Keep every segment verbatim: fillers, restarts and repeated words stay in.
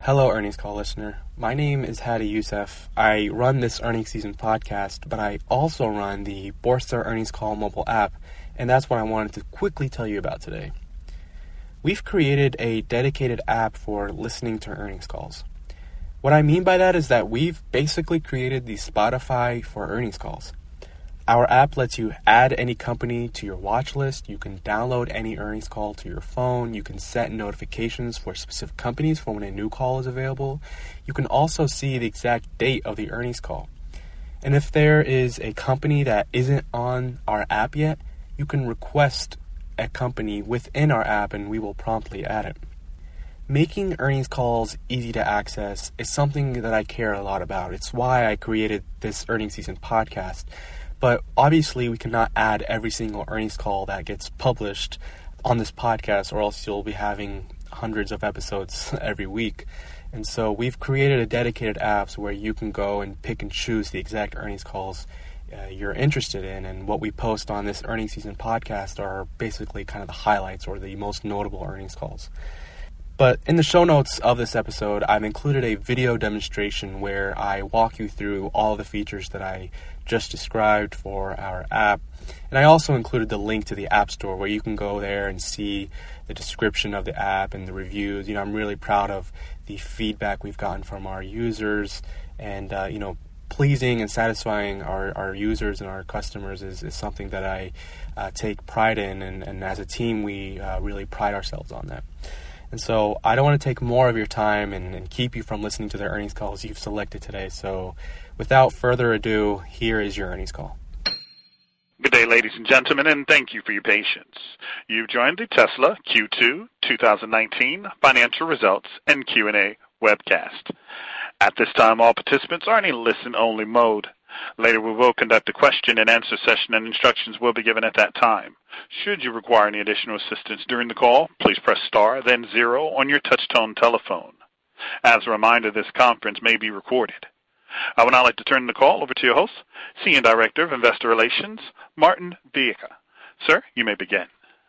Hello, Earnings Call listener. My name is Hadi Youssef. I run this earnings season podcast, but I also run the Borstar Earnings Call mobile app, and that's what I wanted to quickly tell you about today. We've created a dedicated app for listening to earnings calls. What I mean by that is that we've basically created the Spotify for earnings calls. Our app lets you add any company to your watch list. You can download any earnings call to your phone. You can set notifications for specific companies for when a new call is available. You can also see the exact date of the earnings call. And if there is a company that isn't on our app yet, you can request a company within our app and we will promptly add it. Making earnings calls easy to access is something that I care a lot about. It's why I created this earnings season podcast. But obviously, we cannot add every single earnings call that gets published on this podcast, or else you'll be having hundreds of episodes every week. And so we've created a dedicated app where you can go and pick and choose the exact earnings calls uh, you're interested in. And what we post on this earnings season podcast are basically kind of the highlights or the most notable earnings calls. But in the show notes of this episode, I've included a video demonstration where I walk you through all the features that I just described for our app. And I also included the link to the App Store where you can go there and see the description of the app and the reviews. You know, I'm really proud of the feedback we've gotten from our users, and, uh, you know, pleasing and satisfying our, our users and our customers is, is something that I uh, take pride in. And, and as a team, we uh, really pride ourselves on that. And so I don't want to take more of your time and, and keep you from listening to the earnings calls you've selected today. So without further ado, here is your earnings call. Good day, ladies and gentlemen, and thank you for your patience. You've joined the Tesla Q two twenty nineteen Financial Results and Q and A webcast. At this time, all participants are in a listen-only mode. Later, we will conduct a question-and-answer session, and instructions will be given at that time. Should you require any additional assistance during the call, please press star, then zero on your touch-tone telephone. As a reminder, this conference may be recorded. I would now like to turn the call over to your host, Senior Director of Investor Relations, Martin Viecha. Sir, you may begin.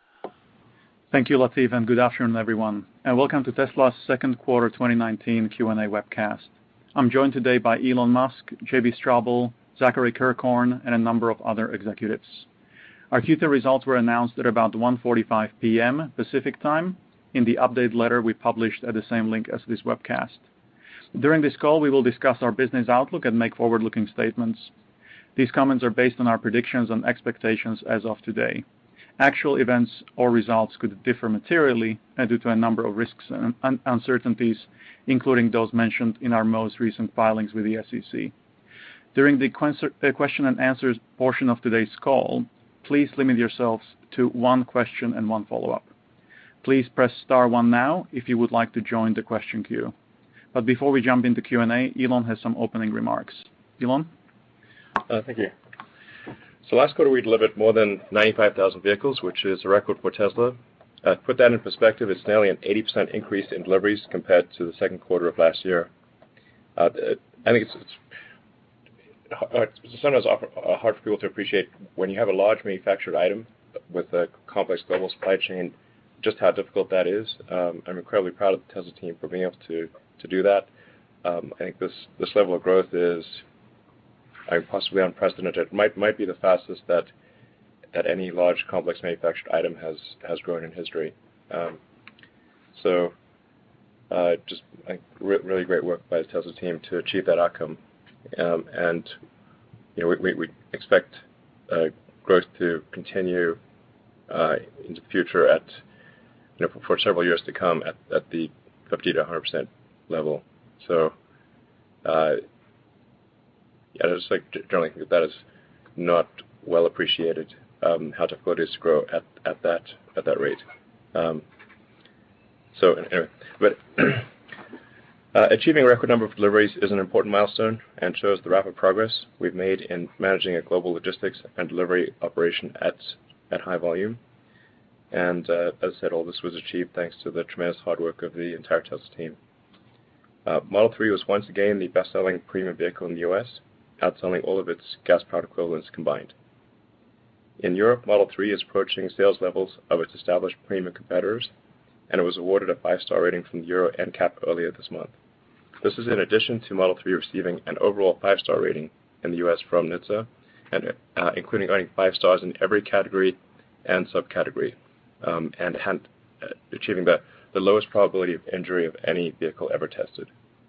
Thank you, Latif, and good afternoon, everyone, and welcome to Tesla's second quarter twenty nineteen Q and A webcast. I'm joined today by Elon Musk, J B Straubel, Zachary Kirkhorn, and a number of other executives. Our Q two results were announced at about one forty-five p.m. Pacific time in the update letter we published at the same link as this webcast. During this call, we will discuss our business outlook and make forward-looking statements. These comments are based on our predictions and expectations as of today. Actual events or results could differ materially due to a number of risks and un- uncertainties, including those mentioned in our most recent filings with the S E C. During the question and answers portion of today's call, please limit yourselves to one question and one follow-up. Please press star one now if you would like to join the question queue. But before we jump into Q and A, Elon has some opening remarks. Elon? Uh, thank you. So last quarter we delivered more than ninety-five thousand vehicles, which is a record for Tesla. Uh, to put that in perspective, it's nearly an eighty percent increase in deliveries compared to the second quarter of last year. Uh, I think it's, it's, it's sometimes hard for people to appreciate when you have a large manufactured item with a complex global supply chain, just how difficult that is. Um, I'm incredibly proud of the Tesla team for being able to, to do that. Um, I think this, this level of growth is I mean, possibly unprecedented. It might might be the fastest that that any large complex manufactured item has has grown in history. Um, so, uh, just I think re- really great work by the Tesla team to achieve that outcome, um, and you know we, we, we expect uh, growth to continue uh, into the future at you know for, for several years to come at, at the fifty to one hundred percent level. So. Uh, Yeah, I just like generally think that that is not well appreciated. Um, how difficult it is to grow at, at that at that rate. Um, so anyway, but uh, achieving a record number of deliveries is an important milestone and shows the rapid progress we've made in managing a global logistics and delivery operation at at high volume. And uh, as I said, all this was achieved thanks to the tremendous hard work of the entire Tesla team. Uh, Model three was once again the best-selling premium vehicle in the U S, outselling all of its gas-powered equivalents combined. In Europe, Model three is approaching sales levels of its established premium competitors, and it was awarded a five-star rating from the Euro N C A P earlier this month. This is in addition to Model three receiving an overall five-star rating in the U S from N H T S A, and uh, including earning five stars in every category and subcategory, um, and had, uh, achieving the, the lowest probability of injury of any vehicle ever tested.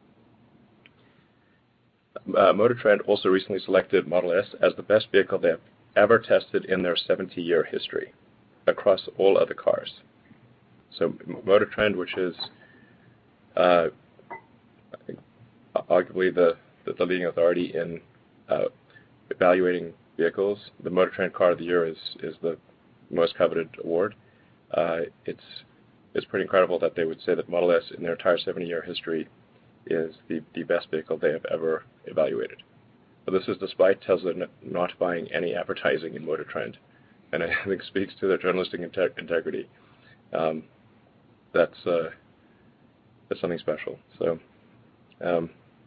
Uh, Motor Trend also recently selected Model S as the best vehicle they have ever tested in their seventy-year history across all other cars. So Motor Trend, which is uh, I think arguably the, the, the leading authority in uh, evaluating vehicles, the Motor Trend Car of the Year is, is the most coveted award. Uh, it's, it's pretty incredible that they would say that Model S in their entire seventy-year history is the, the best vehicle they have ever evaluated. But this is despite Tesla n not buying any advertising in Motor Trend, and I think speaks to their journalistic inte integrity. Um, that's, uh, that's something special. So, um,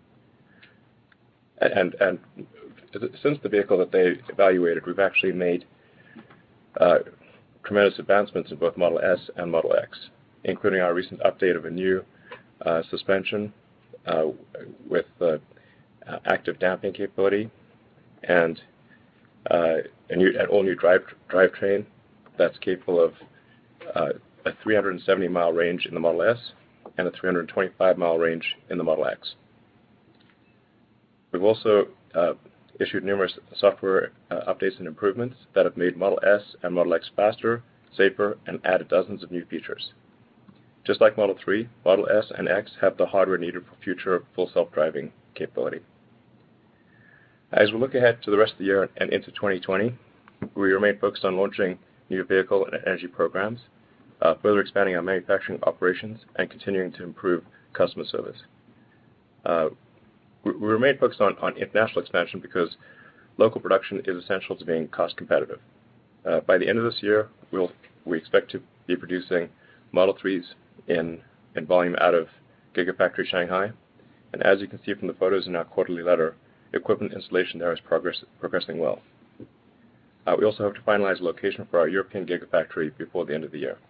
and, and since the vehicle that they evaluated, we've actually made uh, tremendous advancements in both Model S and Model X, including our recent update of a new uh, suspension uh, with uh, uh, active damping capability, and uh, a new, an all-new drive drivetrain that's capable of uh, a three hundred seventy mile range in the Model S and a three hundred twenty-five mile range in the Model X. We've also uh, issued numerous software uh, updates and improvements that have made Model S and Model X faster, safer, and added dozens of new features. Just like Model three, Model S and X have the hardware needed for future full self-driving capability. As we look ahead to the rest of the year and into twenty twenty, we remain focused on launching new vehicle and energy programs, uh, further expanding our manufacturing operations, and continuing to improve customer service. Uh, we, we remain focused on, on international expansion because local production is essential to being cost competitive. Uh, by the end of this year, we'll, we expect to be producing Model threes in, in volume out of Gigafactory Shanghai. And as you can see from the photos in our quarterly letter, equipment installation there is progress, progressing well. Uh, we also hope to finalize a location for our European Gigafactory before the end of the year.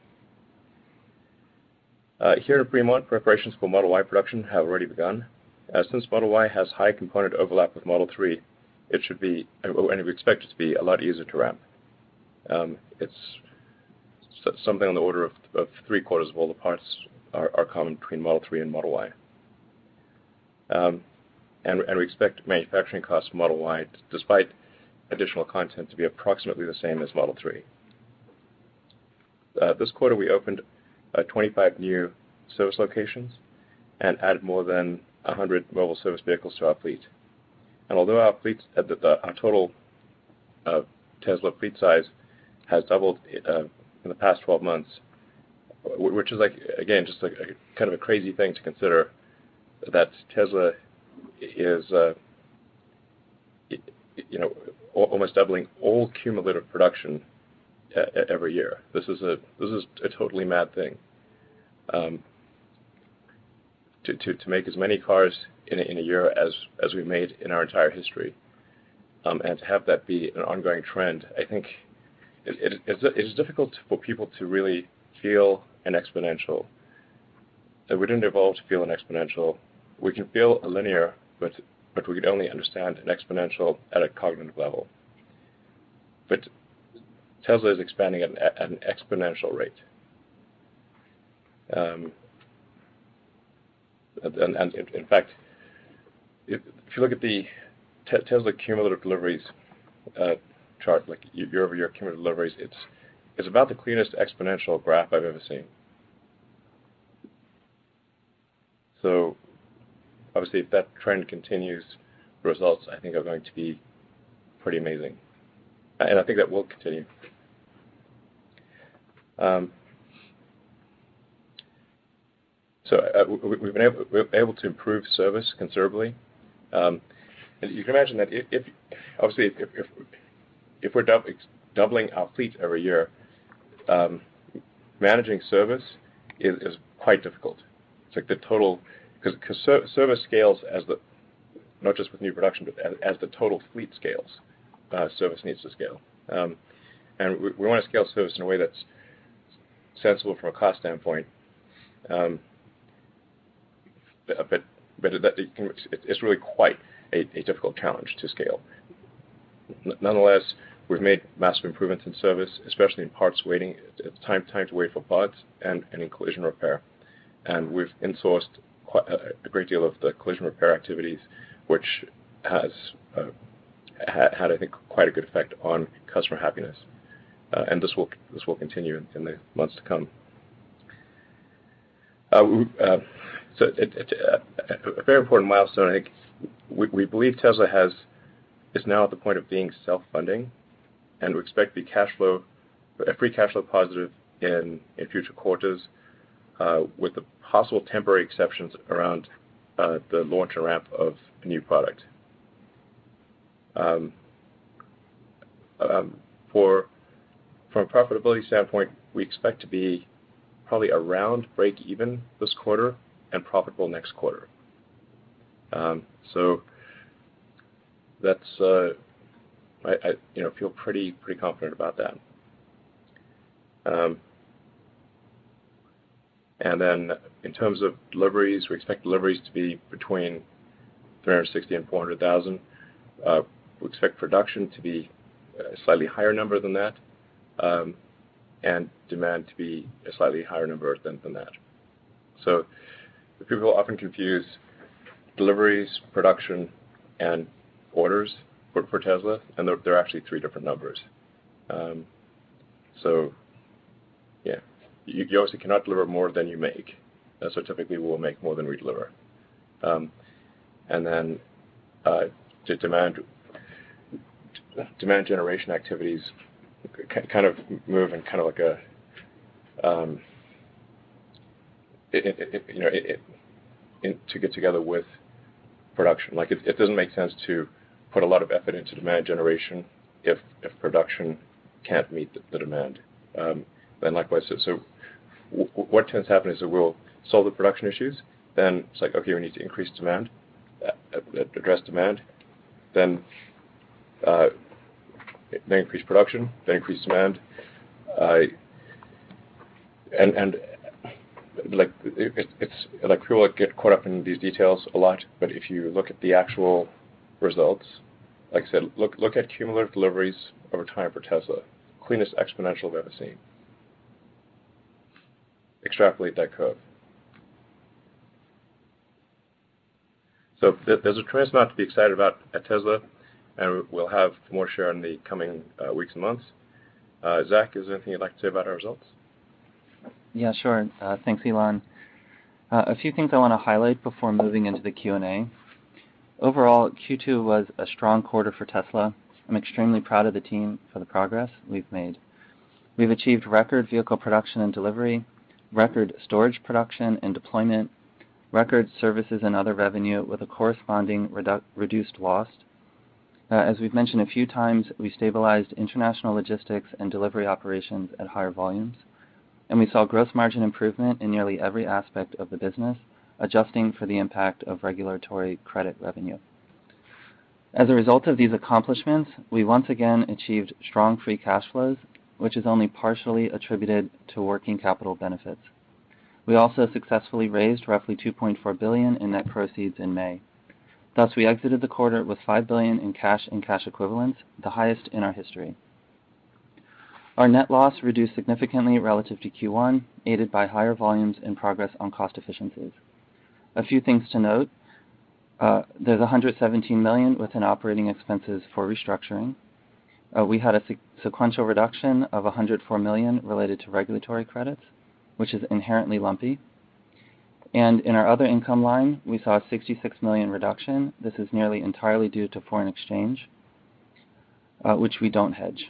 Uh, here in Fremont, preparations for Model Y production have already begun. Uh, since Model Y has high component overlap with Model three, it should be, and we expect it to be, a lot easier to ramp. Um, it's something on the order of, of three quarters of all the parts are, are common between Model three and Model Y. Um, and, and we expect manufacturing costs for Model Y, despite additional content, to be approximately the same as Model three. Uh, this quarter we opened uh, twenty-five new service locations and added more than one hundred mobile service vehicles to our fleet. And although our fleet, uh, the, the, our total uh, Tesla fleet size has doubled uh, in the past twelve months, which is, like, again, just like a kind of a crazy thing to consider, that Tesla is, uh, you know, almost doubling all cumulative production uh, every year. This is a this is a totally mad thing. Um, to, to to make as many cars in a, in a year as as we made in our entire history, um, and to have that be an ongoing trend, I think it, it, it's, it is difficult for people to really feel an exponential. Uh, we didn't evolve to feel an exponential. We can feel a linear, but but we can only understand an exponential at a cognitive level. But Tesla is expanding at, at an exponential rate. Um, and, and in fact, if, if you look at the te Tesla cumulative deliveries uh, chart, like year-over-year cumulative deliveries, it's it's about the cleanest exponential graph I've ever seen. So obviously, if that trend continues, the results, I think, are going to be pretty amazing. And I think that will continue. Um, so uh, we, we've been able, we've been able to improve service considerably. Um, and you can imagine that if, if obviously, if, if, if we're dub doubling our fleet every year, um, managing service is, is quite difficult. It's like the total, because ser service scales as the, not just with new production, but as, as the total fleet scales, uh, service needs to scale. Um, and we, we want to scale service in a way that's sensible from a cost standpoint. Um, but, but but it, it can, it's really quite a, a difficult challenge to scale. N- nonetheless, we've made massive improvements in service, especially in parts waiting, time time to wait for parts, and, and in collision repair. And we've insourced quite a, a great deal of the collision repair activities, which has uh, had, had, I think, quite a good effect on customer happiness. Uh, and this will this will continue in, in the months to come. Uh, uh, so it, it, uh, a very important milestone, I think, we, we believe Tesla has is now at the point of being self-funding, and we expect to be cash flow, a free cash flow positive in, in future quarters, uh, with the possible temporary exceptions around uh, the launch and ramp of a new product. Um, um, for From a profitability standpoint, we expect to be probably around break even this quarter and profitable next quarter. Um, so that's uh, I, I you know feel pretty pretty confident about that. Um, and then in terms of deliveries, we expect deliveries to be between three hundred sixty and four hundred thousand. Uh, we expect production to be a slightly higher number than that. Um, and demand to be a slightly higher number than, than that. So people often confuse deliveries, production, and orders for, for Tesla, and they're, they're actually three different numbers. Um, so, yeah, you, you obviously cannot deliver more than you make. Uh, so typically we'll make more than we deliver. Um, and then uh, to demand, demand generation activities kind of move in kind of like a, um, it, it, it, you know, it, it, in, to get together with production. Like it, it doesn't make sense to put a lot of effort into demand generation if if production can't meet the, the demand. Um, then likewise, so, so w- what tends to happen is that we'll solve the production issues. Then it's like, okay, we need to increase demand, uh, address demand, then. Uh, Then increase production, then increase demand, uh, and and like it, it's like people get caught up in these details a lot. But if you look at the actual results, like I said, look look at cumulative deliveries over time for Tesla, cleanest exponential I've ever seen. Extrapolate that curve. So th- there's a tremendous amount to be excited about at Tesla. And we'll have more share in the coming uh, weeks and months. Uh, Zach, is there anything you'd like to say about our results? Yeah, sure. Uh, thanks, Elon. Uh, a few things I want to highlight before moving into the Q and A. Overall, Q two was a strong quarter for Tesla. I'm extremely proud of the team for the progress we've made. We've achieved record vehicle production and delivery, record storage production and deployment, record services and other revenue with a corresponding redu- reduced loss. Uh, as we've mentioned a few times, we stabilized international logistics and delivery operations at higher volumes, and we saw gross margin improvement in nearly every aspect of the business, adjusting for the impact of regulatory credit revenue. As a result of these accomplishments, we once again achieved strong free cash flows, which is only partially attributed to working capital benefits. We also successfully raised roughly two point four billion dollars in net proceeds in May. Thus, we exited the quarter with five billion dollars in cash and cash equivalents, the highest in our history. Our net loss reduced significantly relative to Q one, aided by higher volumes and progress on cost efficiencies. A few things to note. Uh, there's one hundred seventeen million dollars within operating expenses for restructuring. Uh, we had a se- sequential reduction of one hundred four million dollars related to regulatory credits, which is inherently lumpy. And in our other income line, we saw a sixty-six million dollars reduction. This is nearly entirely due to foreign exchange, uh, which we don't hedge.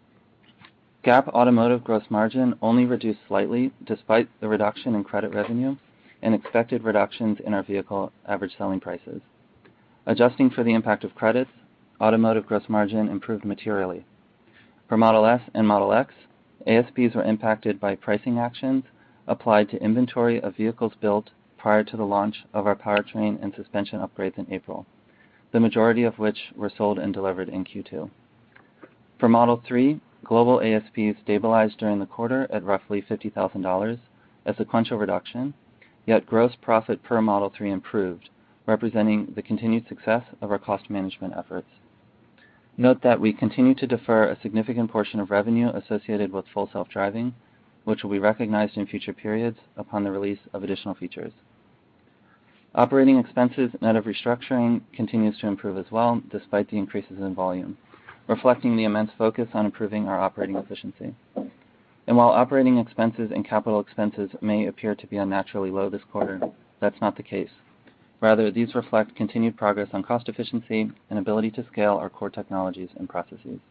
GAAP automotive gross margin only reduced slightly despite the reduction in credit revenue and expected reductions in our vehicle average selling prices. Adjusting for the impact of credits, automotive gross margin improved materially. For Model S and Model X, A S Ps were impacted by pricing actions applied to inventory of vehicles built prior to the launch of our powertrain and suspension upgrades in April, the majority of which were sold and delivered in Q two. For Model three, global A S Ps stabilized during the quarter at roughly fifty thousand dollars, a sequential reduction, yet gross profit per Model three improved, representing the continued success of our cost management efforts. Note that we continue to defer a significant portion of revenue associated with full self-driving, which will be recognized in future periods upon the release of additional features. Operating expenses net of restructuring continues to improve as well, despite the increases in volume, reflecting the immense focus on improving our operating efficiency. And while operating expenses and capital expenses may appear to be unnaturally low this quarter, that's not the case. Rather, these reflect continued progress on cost efficiency and ability to scale our core technologies and processes.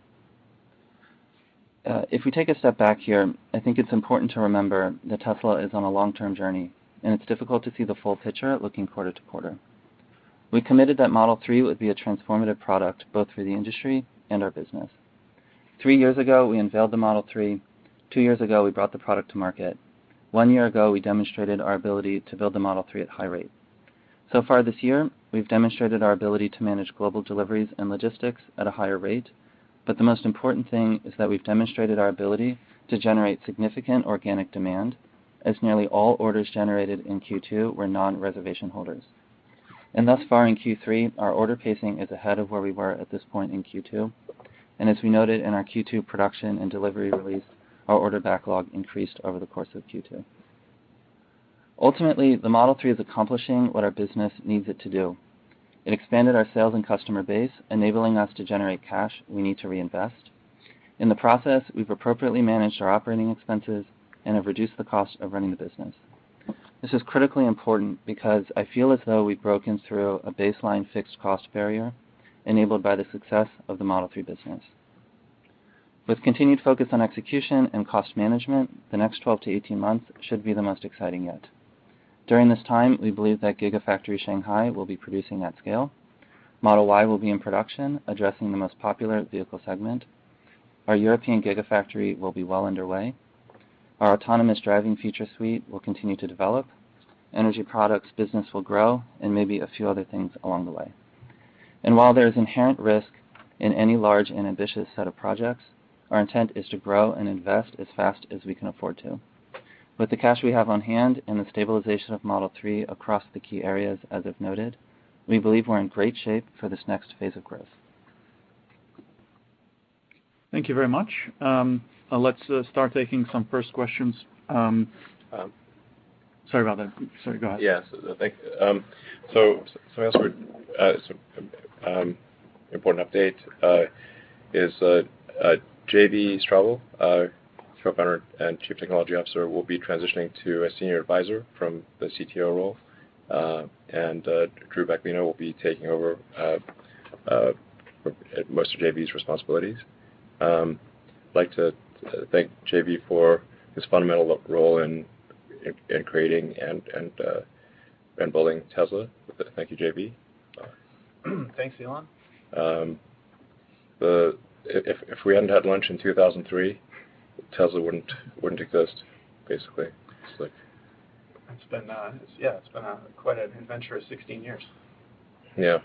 Uh, if we take a step back here, I think it's important to remember that Tesla is on a long-term journey, and it's difficult to see the full picture looking quarter to quarter. We committed that Model three would be a transformative product both for the industry and our business. Three years ago, we unveiled the Model three. Two years ago, we brought the product to market. One year ago, we demonstrated our ability to build the Model three at high rate. So far this year, we've demonstrated our ability to manage global deliveries and logistics at a higher rate, but the most important thing is that we've demonstrated our ability to generate significant organic demand, as nearly all orders generated in Q two were non-reservation holders. And thus far in Q three, our order pacing is ahead of where we were at this point in Q two, and as we noted in our Q two production and delivery release, our order backlog increased over the course of Q two. Ultimately, the Model three is accomplishing what our business needs it to do. It expanded our sales and customer base, enabling us to generate cash we need to reinvest. In the process, we've appropriately managed our operating expenses and have reduced the cost of running the business. This is critically important because I feel as though we've broken through a baseline fixed cost barrier enabled by the success of the Model three business. With continued focus on execution and cost management, the next twelve to eighteen months should be the most exciting yet. During this time, we believe that Gigafactory Shanghai will be producing at scale. Model Y will be in production, addressing the most popular vehicle segment. Our European Gigafactory will be well underway. Our autonomous driving feature suite will continue to develop. Energy products business will grow, and maybe a few other things along the way. And while there is inherent risk in any large and ambitious set of projects, our intent is to grow and invest as fast as we can afford to. With the cash we have on hand and the stabilization of Model three across the key areas as I've noted, we believe we're in great shape for this next phase of growth. Thank you very much. Um, uh, let's uh, start taking some first questions. Um, um, sorry about that. Sorry, go ahead. Yes, yeah, thank you. Um, so, something else we're, uh, so, um, important update uh, is uh, uh, J B Straubel, uh, co-founder and chief technology officer, will be transitioning to a senior advisor from the C T O role, uh, and uh, Drew Backlino will be taking over uh, uh, most of J B's responsibilities. Um, I'd like to thank J B for his fundamental role in in, in creating and and uh, and building Tesla. Thank you, J B. Thanks, Elon. Um, the if if we hadn't had lunch in two thousand three, Tesla wouldn't wouldn't exist, basically. It's like it's been uh, it's, yeah, it's been a, quite an adventurous sixteen years. Yeah.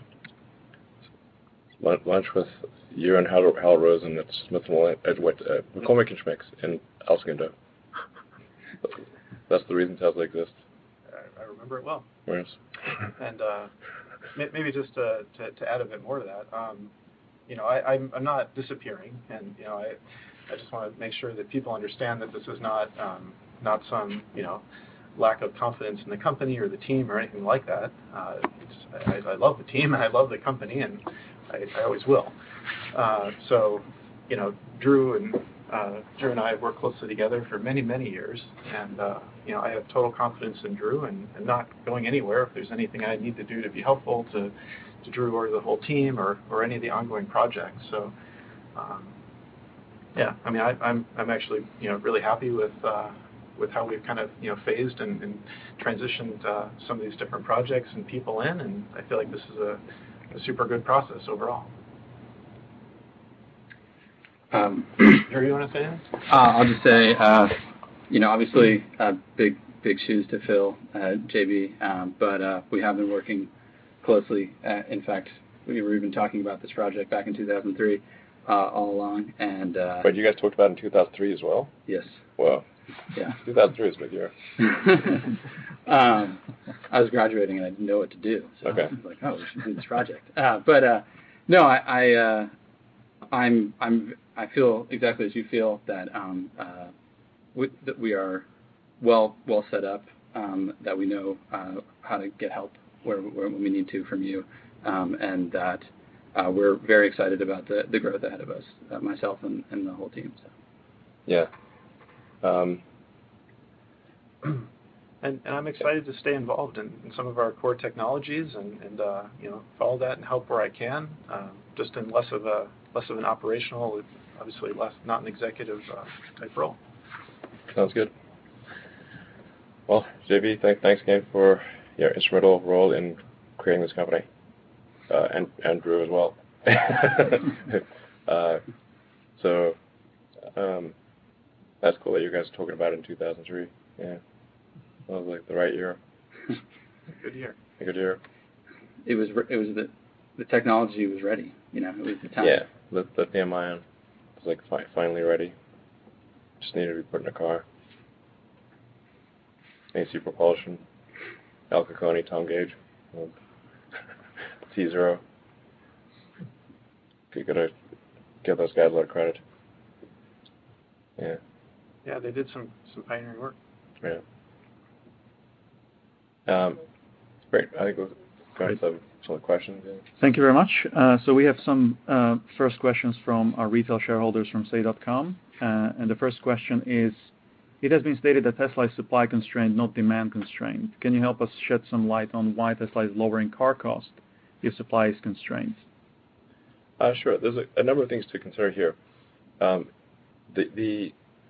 Lunch with you and Hal, Hal Rosen at Smith and Williams at what uh, McCormick and Schmick's in El Segundo. That's the reason Tesla exists. I, I remember it well. Yes. And uh, maybe just to, to to add a bit more to that, um, you know, I, I'm I'm not disappearing, and you know, I I just want to make sure that people understand that this is not um, not some you know lack of confidence in the company or the team or anything like that. Uh, it's, I, I love the team and I love the company, and I, I always will. Uh, so, you know, Drew and uh, Drew and I have worked closely together for many, many years, and uh, you know, I have total confidence in Drew, and, and not going anywhere. If there's anything I need to do to be helpful to, to Drew or the whole team or, or any of the ongoing projects. So, um, yeah, I mean, I, I'm I'm actually you know really happy with uh, with how we've kind of you know phased and, and transitioned uh, some of these different projects and people in, and I feel like this is a, a super good process overall. Um, Drew, you want to say anything? Uh, I'll just say, uh, you know, obviously, uh, big, big shoes to fill, uh, J B, um, but uh, we have been working closely. Uh, in fact, we were even talking about this project back in two thousand three uh, all along. And uh, But you guys talked about it in two thousand three as well? Yes. Wow. Yeah. two thousand three is a big year. um, I was graduating and I didn't know what to do. So okay. I was like, oh, we should do this project. Uh, but uh, no, I, I uh, I'm I'm I feel exactly as you feel that um, uh, we, that we are well well set up. Um, that we know uh, how to get help where, where we need to from you, um, and that uh, we're very excited about the, the growth ahead of us, uh, myself and, and the whole team. So. Yeah. Um, and, and I'm excited to stay involved in, in some of our core technologies and, and uh, you know, follow that and help where I can, um, just in less of a less of an operational, obviously less not an executive uh, type role. Sounds good. Well, J B, th- thanks again for your instrumental role in creating this company, uh, and, and Drew as well. uh, so um, that's cool that you guys are talking about it in two thousand three. Yeah, that was like the right year. Good year. A good year. It was it was the the technology was ready. You know, it was the time. Yeah, the lithium ion was like fi- finally ready. Just needed to be put in a car. A C propulsion, Al Caccone, Tom Gage, T zero. You gotta give those guys a lot of credit. Yeah. Yeah, they did some, some pioneering work. Yeah. Um, great. I think we'll go to some, some questions. Yeah. Thank you very much. Uh, so we have some uh, first questions from our retail shareholders from say dot com. Uh, and the first question is, it has been stated that Tesla is supply constrained, not demand constrained. Can you help us shed some light on why Tesla is lowering car cost if supply is constrained? Uh, sure. There's a, a number of things to consider here. Um, the, the,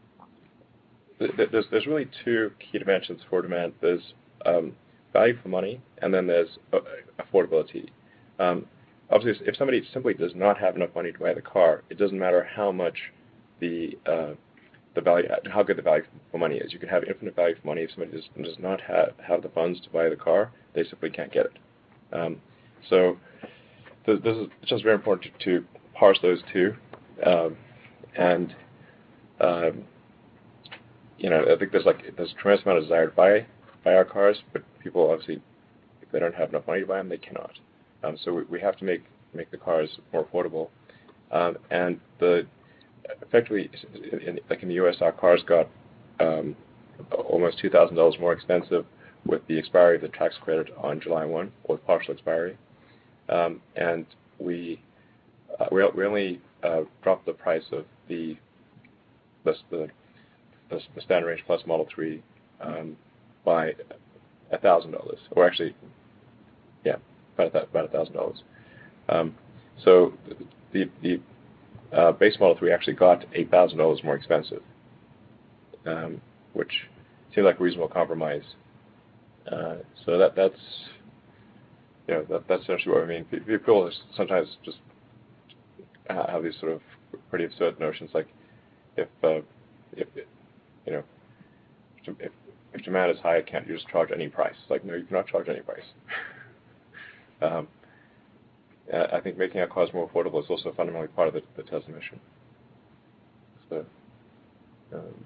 the there's, there's really two key dimensions for demand. There's um, value for money, and then there's uh, affordability. Um, obviously, if somebody simply does not have enough money to buy the car, it doesn't matter how much the uh, the value, how good the value for money is. You can have infinite value for money. If somebody does, does not have, have the funds to buy the car, they simply can't get it. Um, so th- this is it's just very important to, to parse those two. Um, and um, you know, I think there's like there's a tremendous amount of desire to buy buy our cars, but people obviously, if they don't have enough money to buy them, they cannot. Um, so we, we have to make make the cars more affordable. Um, and the effectively, in, like in the U S, our cars got um, almost two thousand dollars more expensive with the expiry of the tax credit on July first, or partial expiry. Um, and we uh, we, we only uh, dropped the price of the the, the, the Standard Range Plus Model three um, by one thousand dollars, or actually, yeah, about about one thousand dollars. Um, so the the Uh, base Model three actually got eight thousand dollars more expensive, um, which seemed like a reasonable compromise. Uh, so that that's, you know, that, that's essentially what I mean. People sometimes just have these sort of pretty absurd notions, like if, uh, if you know, if, if demand is high, can't you just charge any price? It's like, no, you cannot charge any price. um, I think making our cars more affordable is also fundamentally part of the, the Tesla mission. So, um,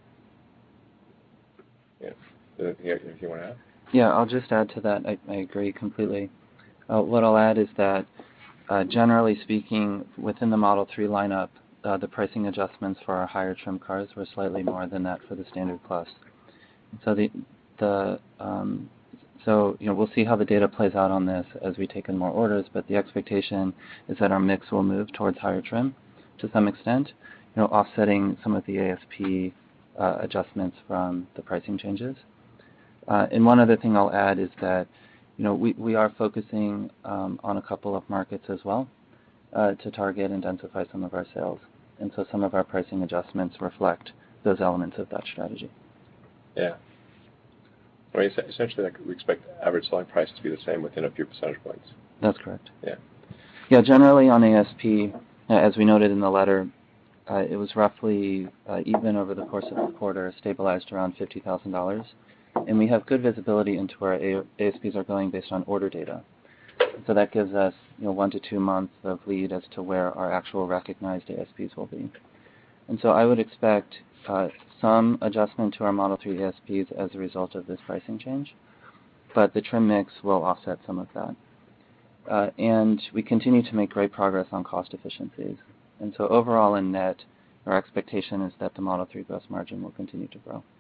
yeah. Anything you want to add? Yeah, I'll just add to that. I, I agree completely. Uh, what I'll add is that, uh, generally speaking, within the Model three lineup, uh, the pricing adjustments for our higher trim cars were slightly more than that for the Standard Plus. So the the um, So, you know, we'll see how the data plays out on this as we take in more orders, but the expectation is that our mix will move towards higher trim to some extent, you know, offsetting some of the A S P uh, adjustments from the pricing changes. Uh, and one other thing I'll add is that, you know, we, we are focusing um, on a couple of markets as well uh, to target and densify some of our sales. And so some of our pricing adjustments reflect those elements of that strategy. Yeah. I mean, essentially, like, we expect average selling price to be the same within a few percentage points. That's correct. Yeah. Yeah, generally on A S P, uh, as we noted in the letter, uh, it was roughly uh, even over the course of the quarter, stabilized around fifty thousand dollars. And we have good visibility into where A S Ps are going based on order data. So that gives us, you know, one to two months of lead as to where our actual recognized A S Ps will be. And so I would expect uh, some adjustment to our Model three A S Ps as a result of this pricing change, but the trim mix will offset some of that. Uh, and we continue to make great progress on cost efficiencies. And so overall in net, our expectation is that the Model three gross margin will continue to grow.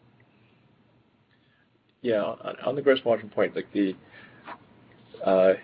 Yeah, on, on the gross margin point, like the uh,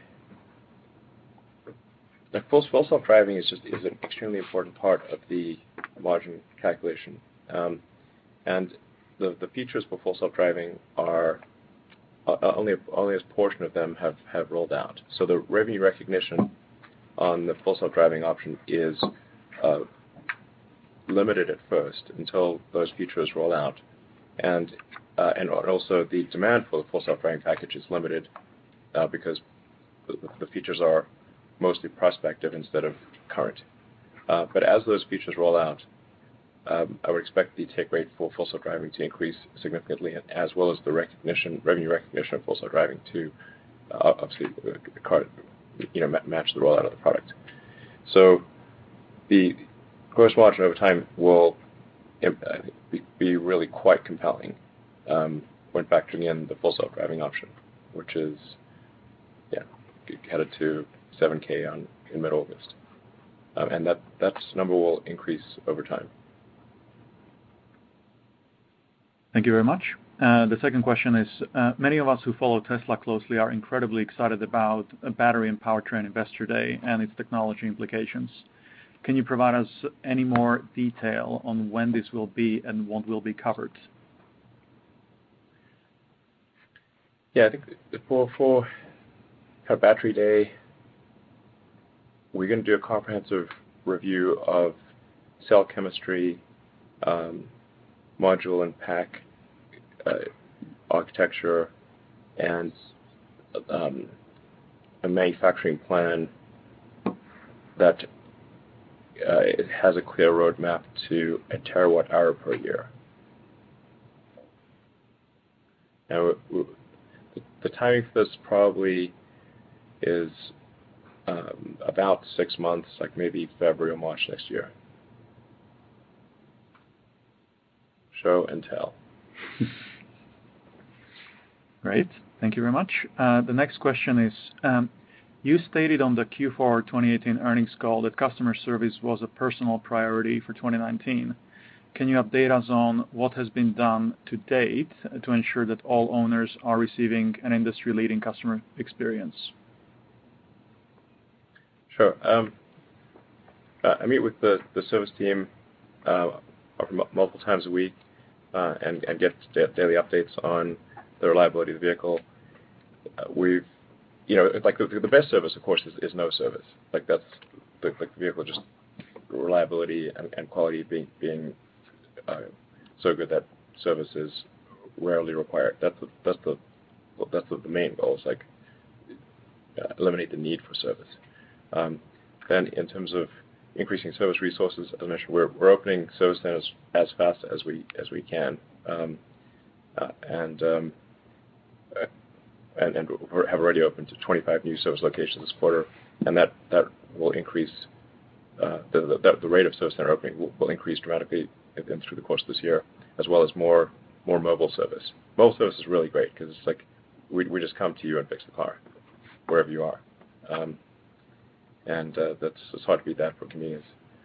like full, full self-driving is just is an extremely important part of the margin calculation, um, and the the features for full self-driving are uh, only only a portion of them have have rolled out. So the revenue recognition on the full self-driving option is uh, limited at first until those features roll out, and uh, and also the demand for the full self-driving package is limited uh, because the, the features are mostly prospective instead of current. Uh, but as those features roll out, um, I would expect the take rate for full self-driving to increase significantly, as well as the recognition, revenue recognition of full self-driving to uh, obviously uh, you know match the rollout of the product. So the gross margin over time will be, be really quite compelling um, when factoring in the full self-driving option, which is yeah headed to seven K on in mid-August, um, and that that number will increase over time. Thank you very much. Uh, the second question is, uh, many of us who follow Tesla closely are incredibly excited about a Battery and Powertrain Investor Day and its technology implications. Can you provide us any more detail on when this will be and what will be covered? Yeah, I think for for our Battery Day, we're going to do a comprehensive review of cell chemistry, um, module and pack uh, architecture, and um, a manufacturing plan that uh, it has a clear roadmap to a terawatt hour per year. Now, the timing for this probably is um, about six months, like maybe February or March next year. Show and tell. Great. Thank you very much. Uh, the next question is, um, you stated on the Q four twenty eighteen earnings call that customer service was a personal priority for twenty nineteen. Can you update us on what has been done to date to ensure that all owners are receiving an industry-leading customer experience? Sure. Um, uh, I meet with the, the service team uh, multiple times a week uh, and, and get daily updates on the reliability of the vehicle. Uh, we've, you know, like the, the best service, of course, is, is no service. Like that's the, like the vehicle just reliability and, and quality being being uh, so good that service is rarely required. That's the that's the that's the, the main goal. Is like uh, eliminate the need for service. Um, then, in terms of increasing service resources, as I mentioned, we're we're opening service centers as fast as we as we can, um, uh, and um, uh, and and have already opened to twenty-five new service locations this quarter, and that that will increase uh, the, the the rate of service center opening will, will increase dramatically in, through the course of this year, as well as more more mobile service. Mobile service is really great because it's like we we just come to you and fix the car wherever you are. Um, and uh, that's it's hard to beat that for convenience.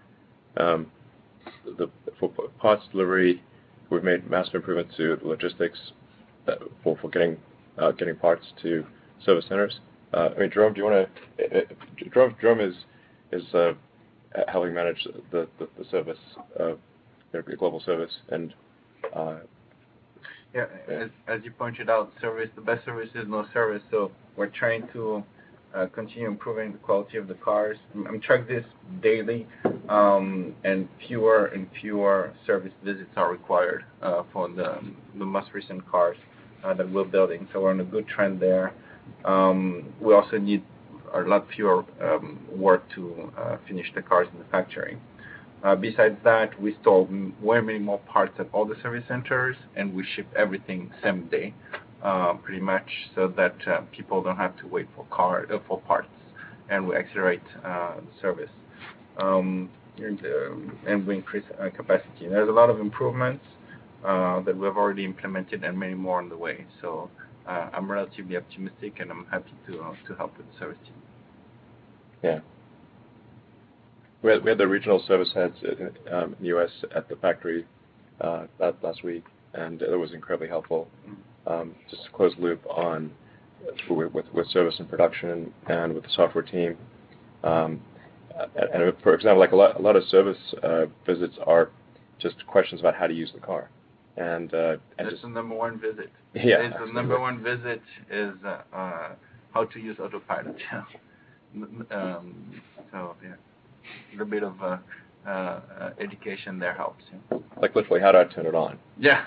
Um, the, for parts delivery, we've made massive improvements to the logistics uh, for for getting uh, getting parts to service centers. Uh, I mean, Jerome, do you want to? Uh, Jerome, Jerome is is uh, helping manage the the, the service, uh, the global service, and uh, yeah, as, as you pointed out, service the best service is no service. So we're trying to Uh, continue improving the quality of the cars. I'm, I'm track this daily, um, and fewer and fewer service visits are required uh, for the, the most recent cars uh, that we're building. So we're on a good trend there. Um, we also need a lot fewer um, work to uh, finish the cars in the factory. Uh, besides that, we store way many more parts at all the service centers, and we ship everything same day. Uh, pretty much, so that uh, people don't have to wait for car uh, for parts, and we accelerate uh, the service. Um, and, um, and we increase uh, capacity. There's a lot of improvements uh, that we've already implemented and many more on the way. So uh, I'm relatively optimistic, and I'm happy to uh, to help with the service team. Yeah. We had, we had the regional service heads in, um, in the U S at the factory uh, that last week, and it was incredibly helpful. Um, just to close the loop on with, with, with service and production and with the software team. Um, and, and for example, like a lot, a lot of service uh, visits are just questions about how to use the car. And, uh, and that's just, the number one visit. Yeah. It's the number one visit is uh, uh, how to use autopilot. um, so yeah, a little bit of uh, uh, education there helps. Yeah. Like literally, how do I turn it on? Yeah.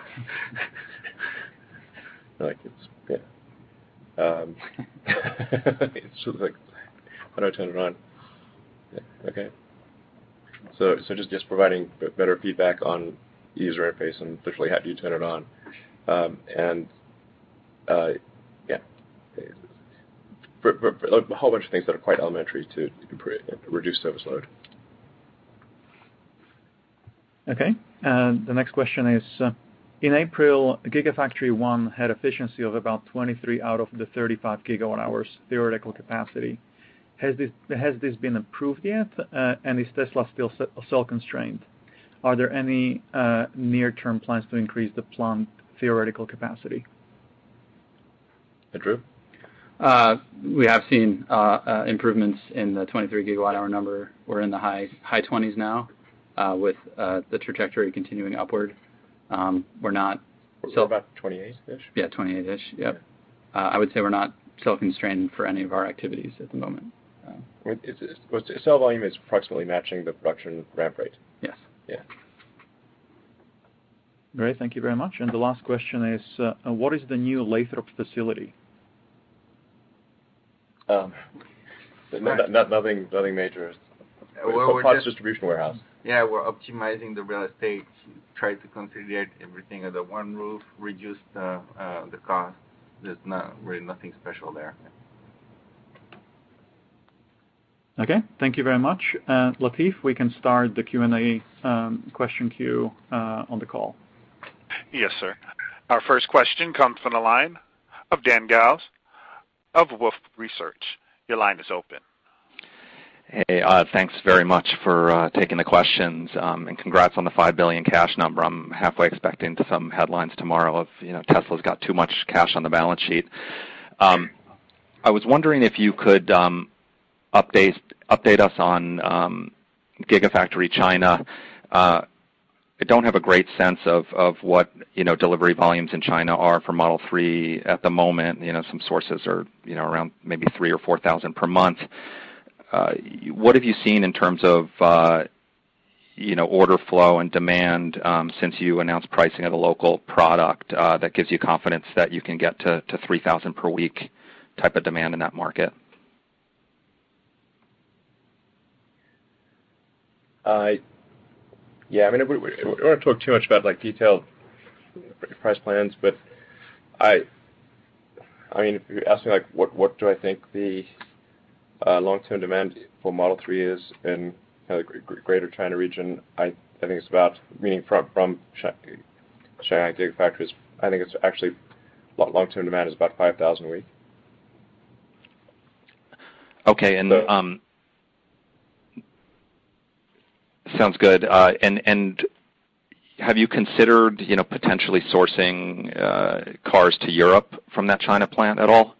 Like it's yeah. Um, it's sort of like, how do I turn it on? Yeah, okay. So so just just providing better feedback on user interface and literally how do you turn it on, um, and uh, yeah, for, for, for a whole bunch of things that are quite elementary to improve, reduce service load. Okay. And the next question is. Uh, In April, Gigafactory one had efficiency of about twenty-three out of the thirty-five gigawatt hours theoretical capacity. Has this has this been improved yet? Uh, and is Tesla still cell constrained? Are there any uh, near-term plans to increase the plant theoretical capacity? Drew? Uh, we have seen uh, uh, improvements in the twenty-three gigawatt hour number. We're in the high high twenties now, uh, with uh, the trajectory continuing upward. Um, we're not We're cell, about twenty-eight-ish? Yeah, twenty-eight-ish, yep. Yeah. Uh, I would say we're not cell-constrained for any of our activities at the moment. Uh, it's, it's, it's, cell volume is approximately matching the production ramp rate. Yes. Yeah. Great, thank you very much. And the last question is, uh, what is the new Lathrop facility? Um, not, not, nothing, nothing major. Well, we're parts just, distribution warehouse. Yeah, we're optimizing the real estate, try to consolidate everything under one roof, reduce the uh, the cost. There's not really nothing special there. Okay, thank you very much. Uh, Latif, we can start the Q and A um, question queue uh, on the call. Yes, sir. Our first question comes from the line of Dan Gals of Wolfe Research. Your line is open. Hey, uh, thanks very much for uh, taking the questions, um, and congrats on the five billion dollars cash number. I'm halfway expecting some headlines tomorrow of, you know, Tesla's got too much cash on the balance sheet. Um, I was wondering if you could um, update update us on um, Gigafactory China. Uh, I don't have a great sense of, of what, you know, delivery volumes in China are for Model three at the moment. You know, some sources are, you know, around maybe three or four thousand per month. Uh, what have you seen in terms of, uh, you know, order flow and demand um, since you announced pricing of the local product uh, that gives you confidence that you can get to, to three thousand per week type of demand in that market? Uh, yeah, I mean, we, we, we don't want to talk too much about like detailed price plans, but I, I mean, if you ask me like what what do I think the uh, long-term demand for Model three is in kind of the Greater China region, I I think it's about, meaning from from Shanghai Gigafactories, I think it's actually long-term demand is about five thousand a week. Okay, and so, um. Sounds good. Uh, and and have you considered, you know, potentially sourcing uh, cars to Europe from that China plant at all?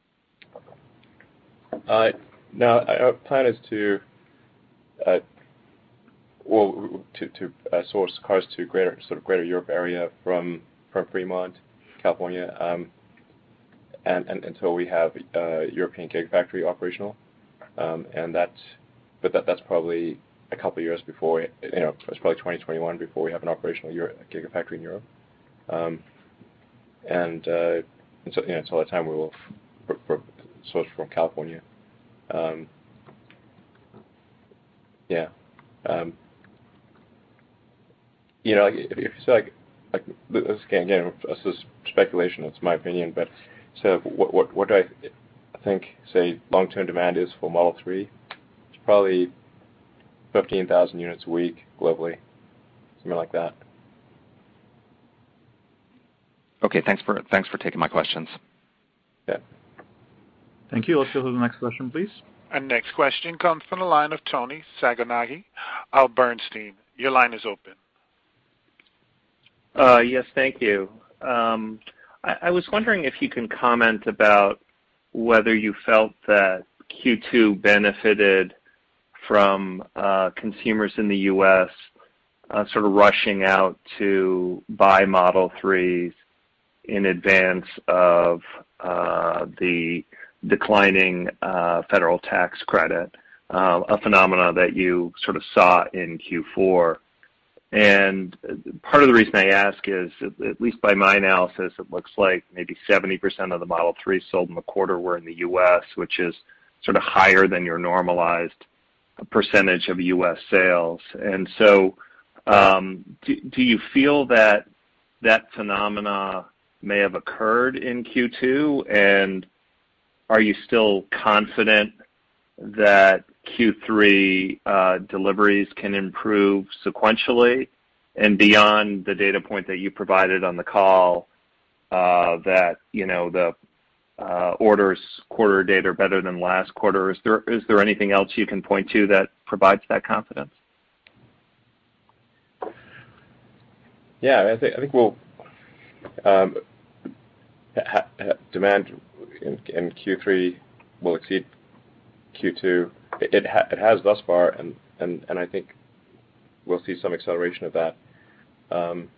Uh, no, our plan is to, uh, well, to to uh, source cars to greater sort of Greater Europe area from from Fremont, California, um, and, and until we have uh, European Gigafactory operational, um, and that, but that that's probably a couple of years before, you know, it's probably twenty twenty-one before we have an operational Euro Gigafactory in Europe. Um, and, uh, and so, you know, until that time we will for, for source from California. Um, yeah. Um, you know, like if, if you say like, like this again, again, this is speculation, it's my opinion, but so what, what, what do I think, say, long-term demand is for Model three? It's probably fifteen thousand units a week globally, something like that. Okay, thanks for thanks for taking my questions. Yeah. Thank you. Let's go to the next question, please. Our next question comes from the line of Tony Sacconaghi of Bernstein. Your line is open. Uh, yes, thank you. Um, I, I was wondering if you can comment about whether you felt that Q two benefited from uh, consumers in the U S uh, sort of rushing out to buy Model threes in advance of uh, the declining uh, federal tax credit, uh, a phenomena that you sort of saw in Q four. And part of the reason I ask is, at least by my analysis, it looks like maybe seventy percent of the Model threes sold in the quarter were in the U S, which is sort of higher than your normalized percentage of U S sales. And so um, do, do you feel that that phenomena may have occurred in Q two, and are you still confident that Q three uh, deliveries can improve sequentially, and beyond the data point that you provided on the call, uh, that you know the uh, orders quarter data are better than last quarter? Is there is there anything else you can point to that provides that confidence? Yeah, I think I think we'll um, ha, ha, demand in, in Q three will exceed Q two. It it, ha, it has thus far, and, and, and I think we'll see some acceleration of that. Um,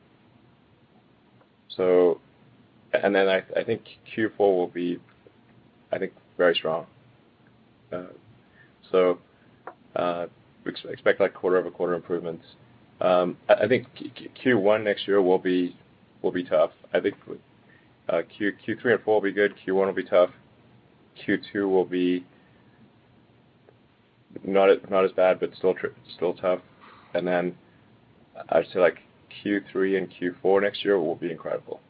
so, and then I I think Q four will be, I think, very strong. Uh, so, uh, ex- expect like quarter over quarter improvements. Um, I, I think Q one next year will be will be tough. I think uh, Q Q three and four will be good. Q one will be tough. Q two will be not not as bad, but still tr- still tough. And then I'd say like Q three and Q four next year will be incredible.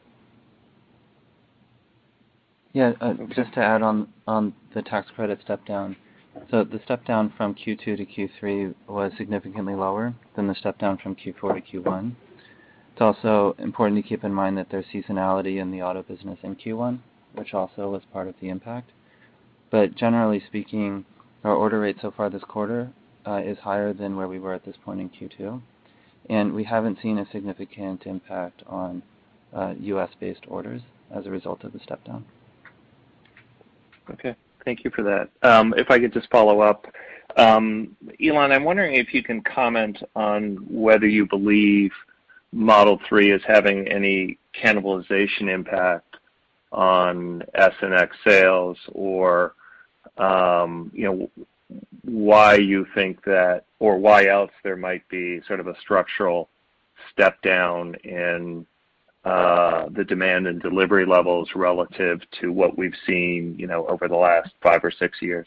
Yeah, uh, just to add on on the tax credit step down. So the step down from Q two to Q three was significantly lower than the step down from Q four to Q one. It's also important to keep in mind that there's seasonality in the auto business in Q one, which also was part of the impact. But generally speaking, our order rate so far this quarter uh, is higher than where we were at this point in Q two. And we haven't seen a significant impact on uh, U S-based orders as a result of the step down. Okay, thank you for that. Um, if I could just follow up, um, Elon, I'm wondering if you can comment on whether you believe Model three is having any cannibalization impact on S and X sales, or um, you know, why you think that, or why else there might be sort of a structural step down in uh, the demand and delivery levels relative to what we've seen, you know, over the last five or six years.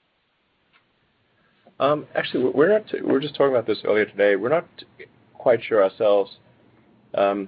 Um, actually, we're not. We were just talking about this earlier today. We're not quite sure ourselves. Um,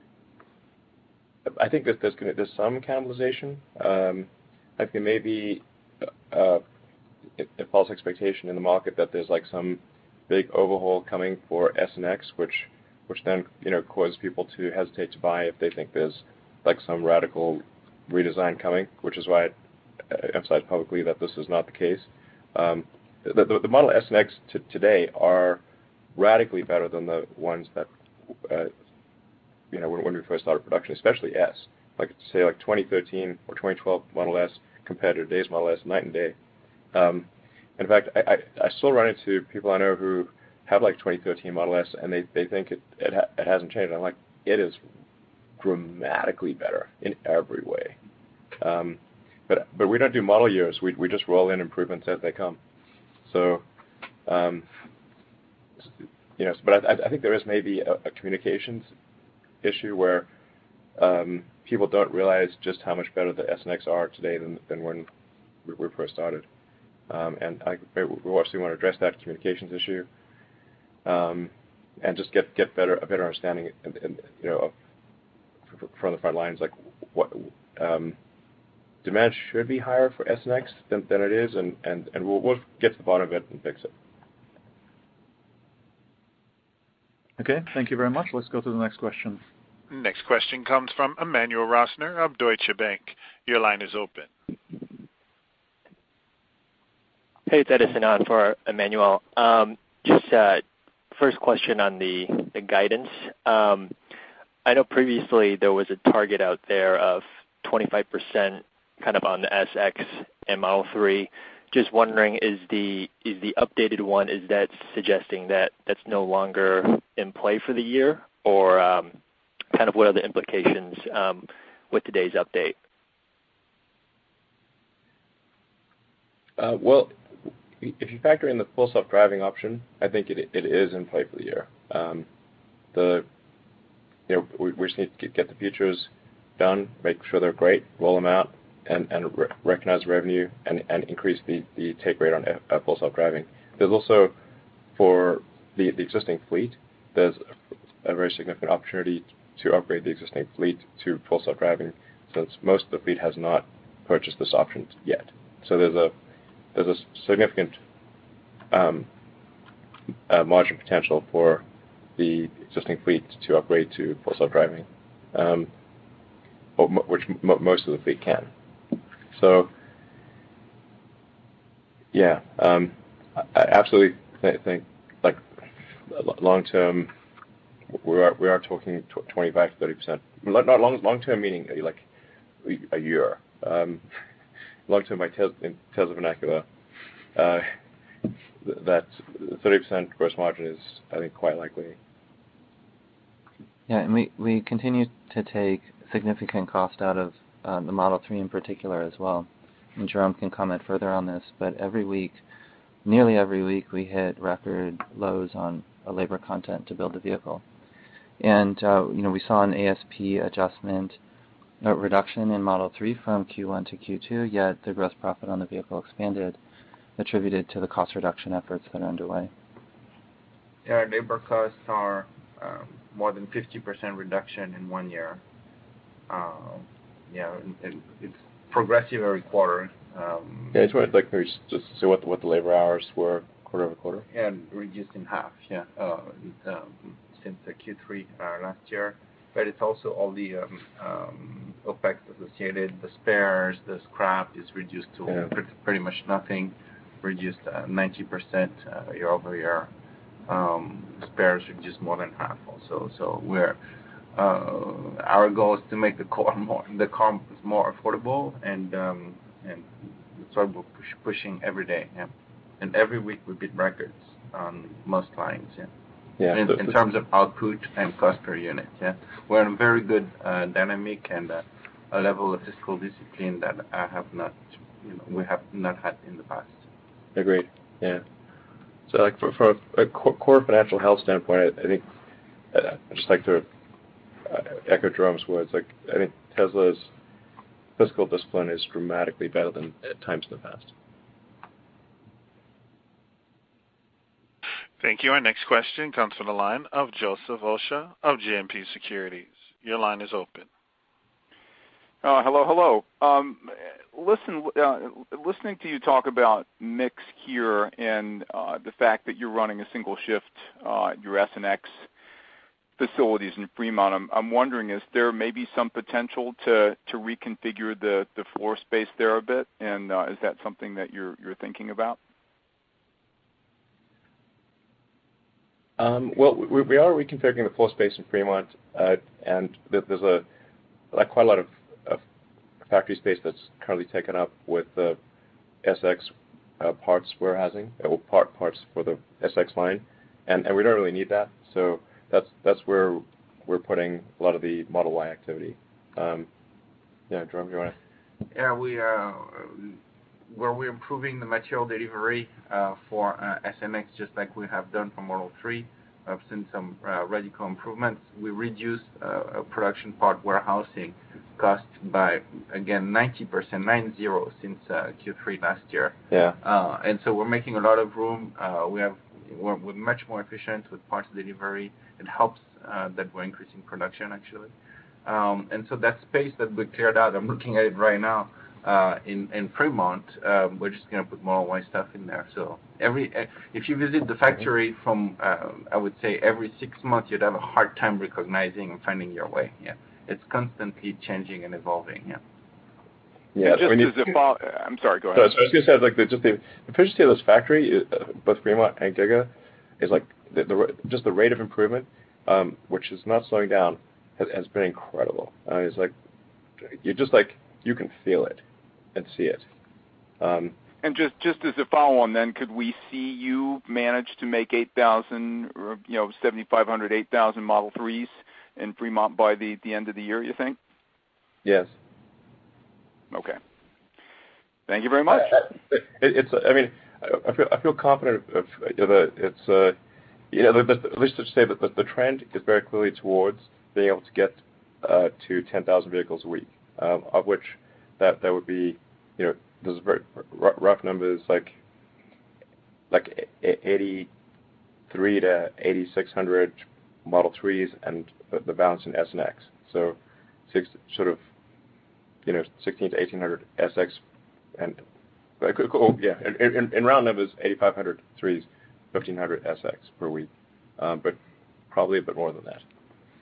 I think that there's gonna, there's some cannibalization. Um, I think there may be uh, a false expectation in the market that there's like some big overhaul coming for S and X, which which then you know causes people to hesitate to buy if they think there's like some radical redesign coming. Which is why I emphasize publicly that this is not the case. Um, the, the, the Model S and X t- today are radically better than the ones that uh, you know when, when we first started production, especially S. Like say like twenty thirteen or twenty twelve Model S compared to today's Model S, night and day. Um, in fact, I, I, I still run into people I know who have like twenty thirteen Model S, and they, they think it it, ha- it hasn't changed. I'm like, it is dramatically better in every way. Um, but but we don't do model years. We we just roll in improvements as they come. So, um, you know, but I, I think there is maybe a, a communications issue where um, people don't realize just how much better the S and X are today than than when we, we first started. Um, and I, we obviously want to address that communications issue, um, and just get, get better a better understanding, in, in, you know, of, from the front lines, like what um, demand should be higher for S and X than, than it is, and, and, and we'll, we'll get to the bottom of it and fix it. Okay, thank you very much. Let's go to the next question. Next question comes from Emmanuel Rosner of Deutsche Bank. Your line is open. Hey, it's Edison on for Emmanuel. Um, just uh, first question on the, the guidance. Um, I know previously there was a target out there of twenty-five percent kind of on the S X and Model three. Just wondering, is the is the updated one, is that suggesting that that's no longer in play for the year? Or um, kind of what are the implications um, with today's update? Uh, well, if you factor in the full self-driving option, I think it it is in play for the year. Um, the you know we, we just need to get the features done, make sure they're great, roll them out, and and re- recognize revenue and, and increase the, the take rate on uh, full self-driving. There's also for the the existing fleet, there's a, a very significant opportunity to upgrade the existing fleet to full self-driving, since most of the fleet has not purchased this option yet. So there's a there's a significant um, uh, margin potential for the existing fleet to upgrade to full self-driving, um, which m- most of the fleet can. So, yeah, um, I absolutely th- think like long term, we are we are talking twenty-five to thirty percent. Not long long term meaning like a year. Um, long term by Tesla, in Tesla vernacular, uh, that thirty percent gross margin is, I think, quite likely. Yeah, and we, we continue to take significant cost out of uh, the Model three in particular as well. And Jerome can comment further on this, but every week, nearly every week, we hit record lows on uh, labor content to build the vehicle. And, uh, you know, we saw an A S P adjustment a reduction in Model three from Q one to Q two, yet the gross profit on the vehicle expanded, attributed to the cost reduction efforts that are underway. Yeah, labor costs are um, more than fifty percent reduction in one year. Uh, yeah, it, it's progressive every quarter. Um, yeah, it's what, like maybe just see what the, what the labor hours were quarter over quarter. And reduced in half. Yeah, uh, um, since the Q three uh, last year. But it's also all the um, um, OPEX associated, the spares, the scrap is reduced to yeah. pretty, pretty much nothing, reduced uh, ninety percent uh, year over year. Um, spares reduced more than half also. So we're uh, our goal is to make the car more the car more affordable, and um, and that's what we're push, pushing every day. Yeah, and every week we beat records on most lines. Yeah. Yeah, in, so, in terms of output and cost per unit, yeah, we're in a very good uh, dynamic and uh, a level of fiscal discipline that I have not, you know, we have not had in the past. Agreed. Yeah. So, like, for, from a core financial health standpoint, I, I think uh, I just like to uh, echo Jerome's words. Like, I think Tesla's fiscal discipline is dramatically better than at times in the past. Thank you. Our next question comes from the line of Joseph Osha of J M P Securities. Your line is open. Uh, hello, hello. Um, listen, uh, listening to you talk about mix here and uh, the fact that you're running a single shift, uh, your S and X facilities in Fremont, I'm, I'm wondering, is there maybe some potential to, to reconfigure the, the floor space there a bit, and uh, is that something that you're you're thinking about? Um, well, we, we are reconfiguring the floor space in Fremont, uh, and there's a like quite a lot of, of factory space that's currently taken up with the S X uh, parts warehousing, or part parts for the S X line, and, and we don't really need that. So that's that's where we're putting a lot of the Model Y activity. Um, yeah, Jerome, do you want to? Yeah, we uh, where we're improving the material delivery uh, for uh, S and X, just like we have done for Model three. I've seen some uh, radical improvements. We reduced uh, production part warehousing cost by, again, ninety percent, nine zero, since uh, Q three last year. Yeah. Uh, and so we're making a lot of room. Uh, we have, we're, we're much more efficient with parts delivery. It helps uh, that we're increasing production, actually. Um, and so that space that we cleared out, I'm looking at it right now, uh, in in Fremont, um, we're just going to put Model Y stuff in there. So every if you visit the factory from, uh, I would say every six months, you'd have a hard time recognizing and finding your way. Yeah, it's constantly changing and evolving. Yeah. Yeah, just I mean, as if uh, I'm sorry, go ahead. So, so I was going to say, like, the, just the efficiency of this factory, is, uh, both Fremont and Giga, is like the, the just the rate of improvement, um, which is not slowing down, has, has been incredible. Uh, it's like you just like you can feel it and see it. Um, and just just as a follow-on, then, could we see you manage to make eight thousand, or, you know, seventy-five hundred, eight thousand Model threes in Fremont by the the end of the year? You think? Yes. Okay. Thank you very much. It, it's. I mean, I feel. I feel confident of, of the. It's. Uh, you know, the, the, at least to say that the, the trend is very clearly towards being able to get uh, to ten thousand vehicles a week, um, of which that that would be, you know, those very r- rough numbers like like eighty-three to eighty-six hundred Model threes and the, the balance in S and X. So, six sort of. You know, sixteen to eighteen hundred S X, and oh, yeah, in, in, in round numbers, eighty-five hundred threes, fifteen hundred S X per week, um, but probably a bit more than that.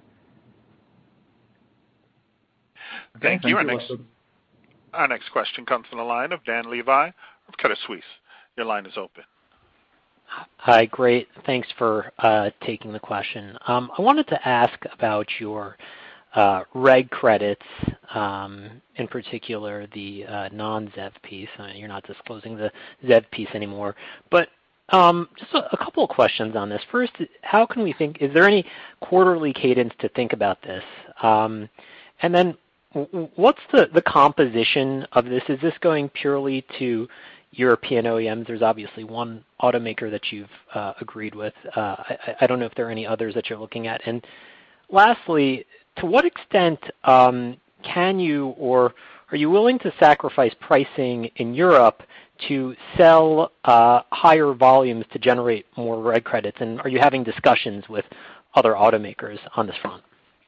Thank, Thank you. Our next, our next question comes from the line of Dan Levi of Credit Suisse. Your line is open. Hi, great. Thanks for uh, taking the question. Um, I wanted to ask about your Uh, reg credits, um, in particular the uh, non-Z E V piece. Uh, you're not disclosing the Z E V piece anymore. But um, just a, a couple of questions on this. First, how can we think, is there any quarterly cadence to think about this? Um, and then w- what's the, the composition of this? Is this going purely to European O E Ms? There's obviously one automaker that you've uh, agreed with. Uh, I, I don't know if there are any others that you're looking at. And lastly, to what extent um, can you or are you willing to sacrifice pricing in Europe to sell uh, higher volumes to generate more reg credits? And are you having discussions with other automakers on this front?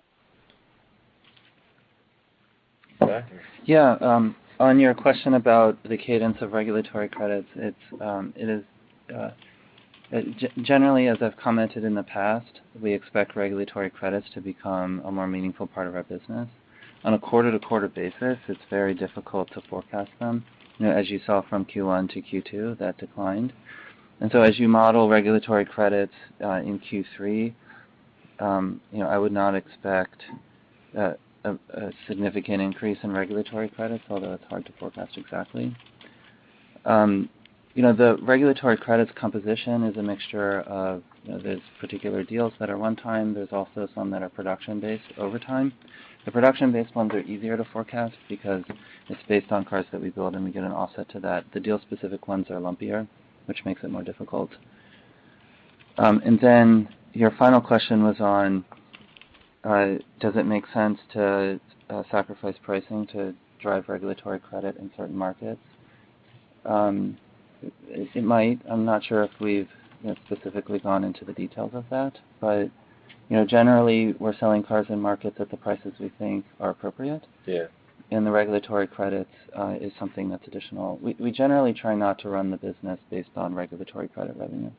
Yeah, um, on your question about the cadence of regulatory credits, it's um, it is uh, it, generally, as I've commented in the past, we expect regulatory credits to become a more meaningful part of our business. On a quarter-to-quarter basis, it's very difficult to forecast them. You know, as you saw from Q one to Q two, that declined. And so as you model regulatory credits uh, in Q three, um, you know, I would not expect uh, a, a significant increase in regulatory credits, although it's hard to forecast exactly. Um, you know, the regulatory credits composition is a mixture of, you know, there's particular deals that are one-time, there's also some that are production-based over time. The production-based ones are easier to forecast because it's based on cars that we build and we get an offset to that. The deal-specific ones are lumpier, which makes it more difficult. Um, and then your final question was on, uh, does it make sense to uh, sacrifice pricing to drive regulatory credit in certain markets? Um, it, it might. I'm not sure if we've you know, specifically gone into the details of that, but you know, generally we're selling cars in markets at the prices we think are appropriate. Yeah. And the regulatory credits uh, is something that's additional. We, we generally try not to run the business based on regulatory credit revenue.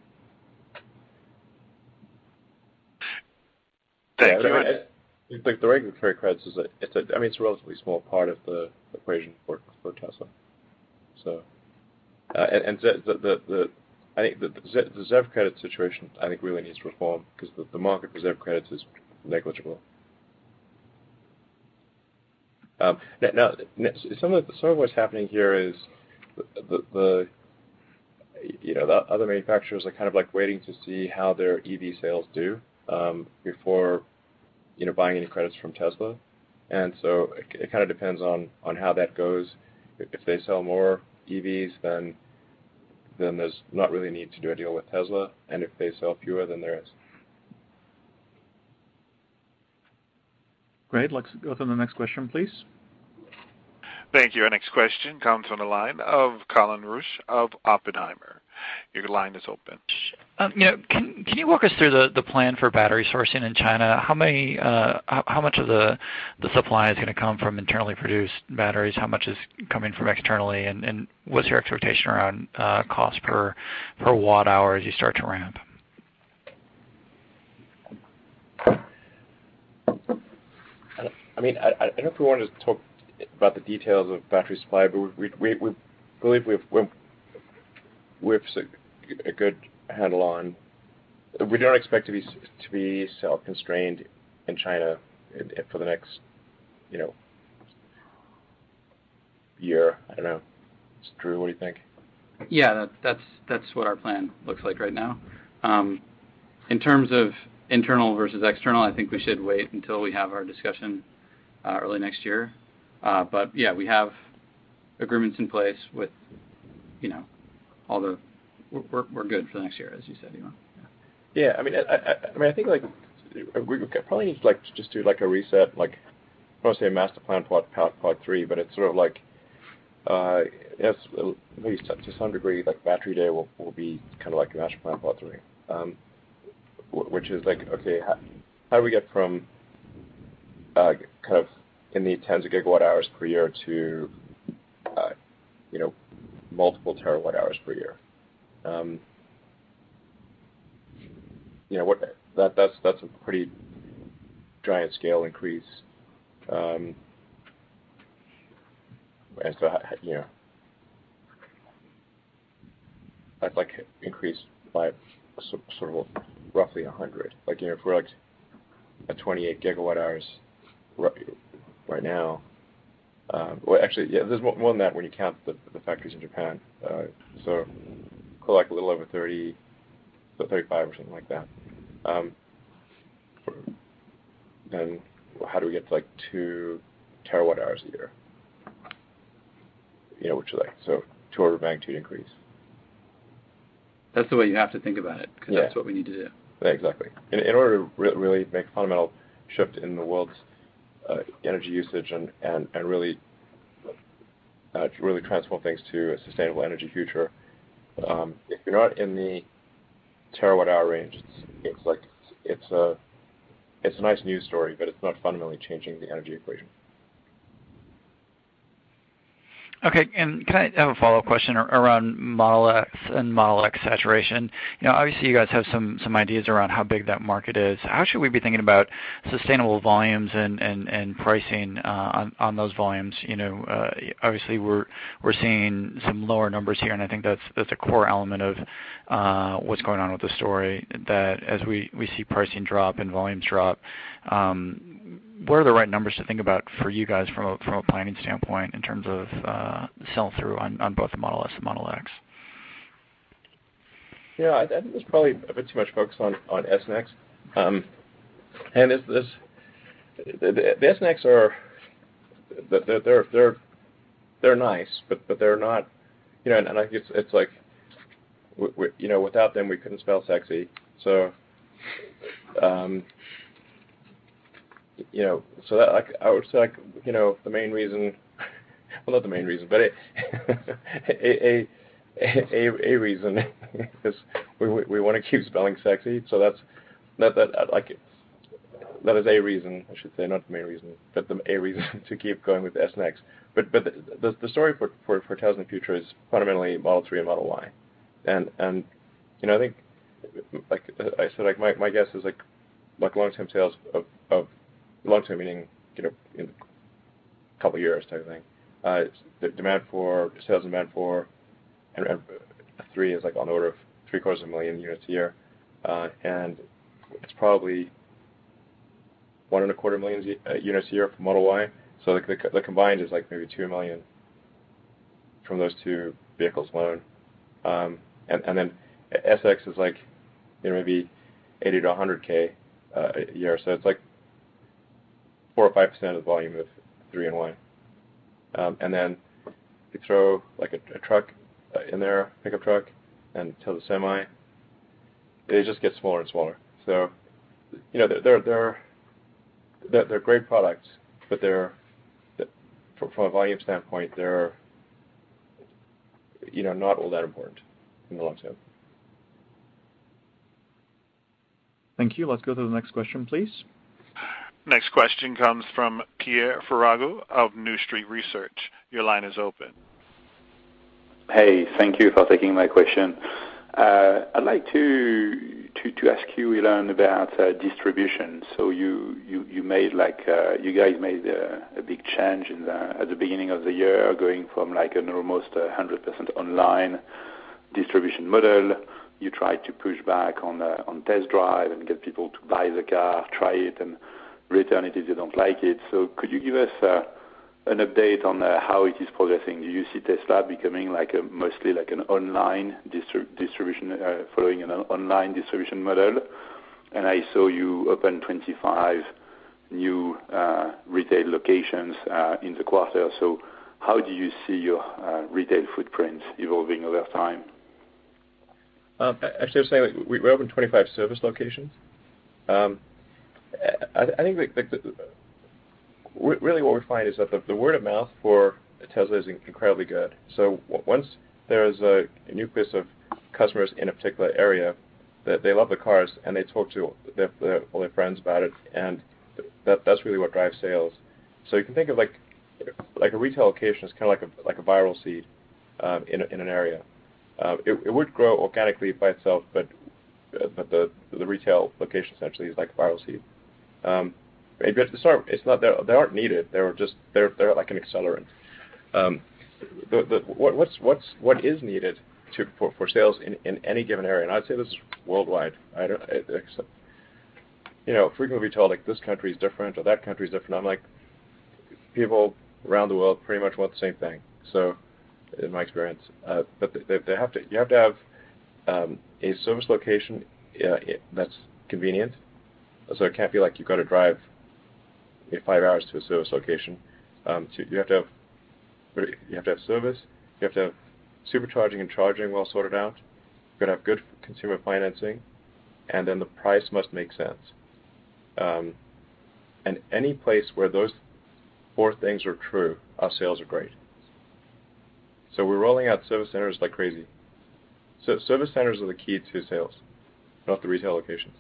Thank yeah, you. I mean, I, like the regulatory credits is a, it's a, I mean, it's a relatively small part of the equation for, for Tesla. So, uh, and, and the, the, the, I think the, the Z E V credit situation, I think, really needs reform because the, the market for Z E V credits is negligible. Um, now, now, some of the, some of what's happening here is the, the, the you know the other manufacturers are kind of like waiting to see how their E V sales do um, before you know buying any credits from Tesla, and so it, it kind of depends on on how that goes. If they sell more E Vs, then then there's not really a need to do a deal with Tesla, and if they sell fewer, then there is. Great. Let's go to the next question, please. Thank you. Our next question comes from the line of Colin Rusch of Oppenheimer. Your line is open. Um, you know, can can you walk us through the, the plan for battery sourcing in China? How many, uh, how, how much of the the supply is going to come from internally produced batteries? How much is coming from externally? And, and what's your expectation around uh, cost per per watt hour as you start to ramp? I mean, I, I don't know if we want to talk about the details of battery supply, but we we, we believe we've we've, we've a good handle on. We don't expect to be to be cell constrained in China in, in, for the next, you know, year. I don't know. Drew, what do you think? Yeah, that, that's that's what our plan looks like right now. Um, in terms of internal versus external, I think we should wait until we have our discussion uh, early next year. Uh, but yeah, we have agreements in place with, you know, all the. We're we're good for the next year, as you said, Elon. Yeah, yeah I mean, I, I, I mean, I think like we probably need to like just do like a reset, like I don't want to say a master plan part part part three, but it's sort of like, uh, yes, at least to some degree, like Battery Day will will be kind of like a master plan part three, um, which is like, okay, how, how do we get from uh, kind of in the tens of gigawatt hours per year to, uh, you know, multiple terawatt hours per year. Um, you know what? That that's that's a pretty giant scale increase, um, and so you know, that's like increased by sort of roughly a hundred. Like you know, if we're like at twenty-eight gigawatt hours right now. Um, well, actually, yeah, there's more, more than that when you count the, the factories in Japan. Uh, so, like a little over thirty, so thirty-five or something like that. Um, for, then, how do we get to like two terawatt hours a year? You know, which is like so two order of magnitude increase. That's the way you have to think about it, because yeah. that's what we need to do. Yeah, exactly. In, in order to re- really make a fundamental shift in the world's Uh, energy usage and, and, and really uh, really transform things to a sustainable energy future. Um, if you're not in the terawatt hour range, it's, it's like it's a it's a nice news story, but it's not fundamentally changing the energy equation. Okay, and can I have a follow-up question around Model X and Model X saturation? You know, obviously you guys have some, some ideas around how big that market is. How should we be thinking about sustainable volumes and, and, and pricing uh, on, on those volumes? You know, uh, obviously we're we're seeing some lower numbers here, and I think that's that's a core element of uh, what's going on with the story, that as we, we see pricing drop and volumes drop, um, what are the right numbers to think about for you guys from a, from a planning standpoint in terms of uh, sell-through on, on both the Model S and Model X? Yeah, I, I think there's probably a bit too much focus on, on S and X. Um, and this, this, the, the, the S and X are, they're, they're, they're, they're nice, but, but they're not, you know, and, and I think it's, it's like, we, we, you know, without them we couldn't spell sexy. So, um, you know, so that like I would say, like you know, the main reason, well, not the main reason, but a a a, a, a reason is we we want to keep spelling sexy. So that's that that like that is a reason, I should say, not the main reason, but the a reason to keep going with S and X. But but the the, the story for, for for Tesla in the future is fundamentally Model three and Model Y, and and you know I think like I said, like my my guess is like like long-term sales of of long-term meaning, you know, in a couple of years type of thing. Uh, the demand for, sales demand for, and, and three is like on the order of three quarters of a million units a year. Uh, and it's probably one and a quarter million z- uh, units a year for Model Y. So the, the, the combined is like maybe two million from those two vehicles alone. Um, and, and then S X is like, you know, maybe eighty to one hundred K uh, a year. So it's like four or five percent of the volume of three and Y. Um, and then you throw like a, a truck uh, in there, pickup truck, and Tesla Semi, they just get smaller and smaller. So, you know, they're they're they're they're, they're great products, but they're from a volume standpoint, they're you know not all that important in the long term. Thank you. Let's go to the next question, please. Next question comes from Pierre Ferragu of New Street Research. Your line is open. Hey, thank you for taking my question. Uh, I'd like to, to to ask you, Elon, about uh, distribution. So you, you, you made like uh, you guys made a, a big change in the, at the beginning of the year, going from like an almost one hundred percent online distribution model. You tried to push back on uh, on test drive and get people to buy the car, try it, and return it if they don't like it. So could you give us uh, an update on uh, how it is progressing? Do you see Tesla becoming like a, mostly like an online distri- distribution, uh, following an online distribution model? And I saw you open twenty-five new uh, retail locations uh, in the quarter. So how do you see your uh, retail footprint evolving over time? Um, actually, I was saying like, we, we opened twenty-five service locations. Um, I, I think that, that, that really what we find is that the, the word of mouth for Tesla is incredibly good. So w- once there's a, a nucleus of customers in a particular area, that they love the cars and they talk to their, their, all their friends about it, and that that's really what drives sales. So you can think of like like a retail location is kind of like a like a viral seed um, in a, in an area. Uh, it, it would grow organically by itself, but uh, but the the retail location essentially is like a viral seed. Um, it's not it's not they aren't needed. They're just they're they're like an accelerant. Um, the, the, what, what's what's what is needed to for, for sales in, in any given area, and I'd say this is worldwide. I don't, it, it's, you know, frequently we told like this country is different or that country is different. I'm like, people around the world pretty much want the same thing. So, in my experience, uh, but they, they have to you have to have um, a service location uh, that's convenient. So it can't be like you've got to drive you know, five hours to a service location. Um, to, you have to have you have to have service. You have to have supercharging and charging well sorted out. You've got to have good consumer financing, and then the price must make sense. Um, and any place where those four things are true, our sales are great. So we're rolling out service centers like crazy. So service centers are the key to sales, not the retail locations.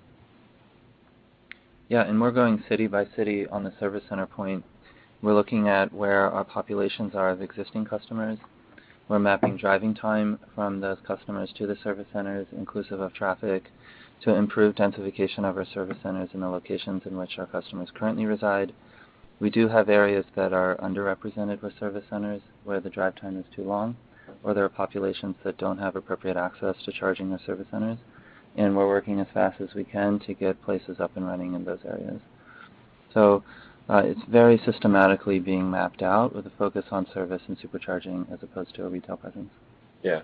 Yeah, and we're going city by city on the service center point. We're looking at where our populations are of existing customers. We're mapping driving time from those customers to the service centers, inclusive of traffic, to improve densification of our service centers in the locations in which our customers currently reside. We do have areas that are underrepresented with service centers where the drive time is too long, or there are populations that don't have appropriate access to charging their service centers. And we're working as fast as we can to get places up and running in those areas. So uh, it's very systematically being mapped out with a focus on service and supercharging as opposed to a retail presence. Yeah.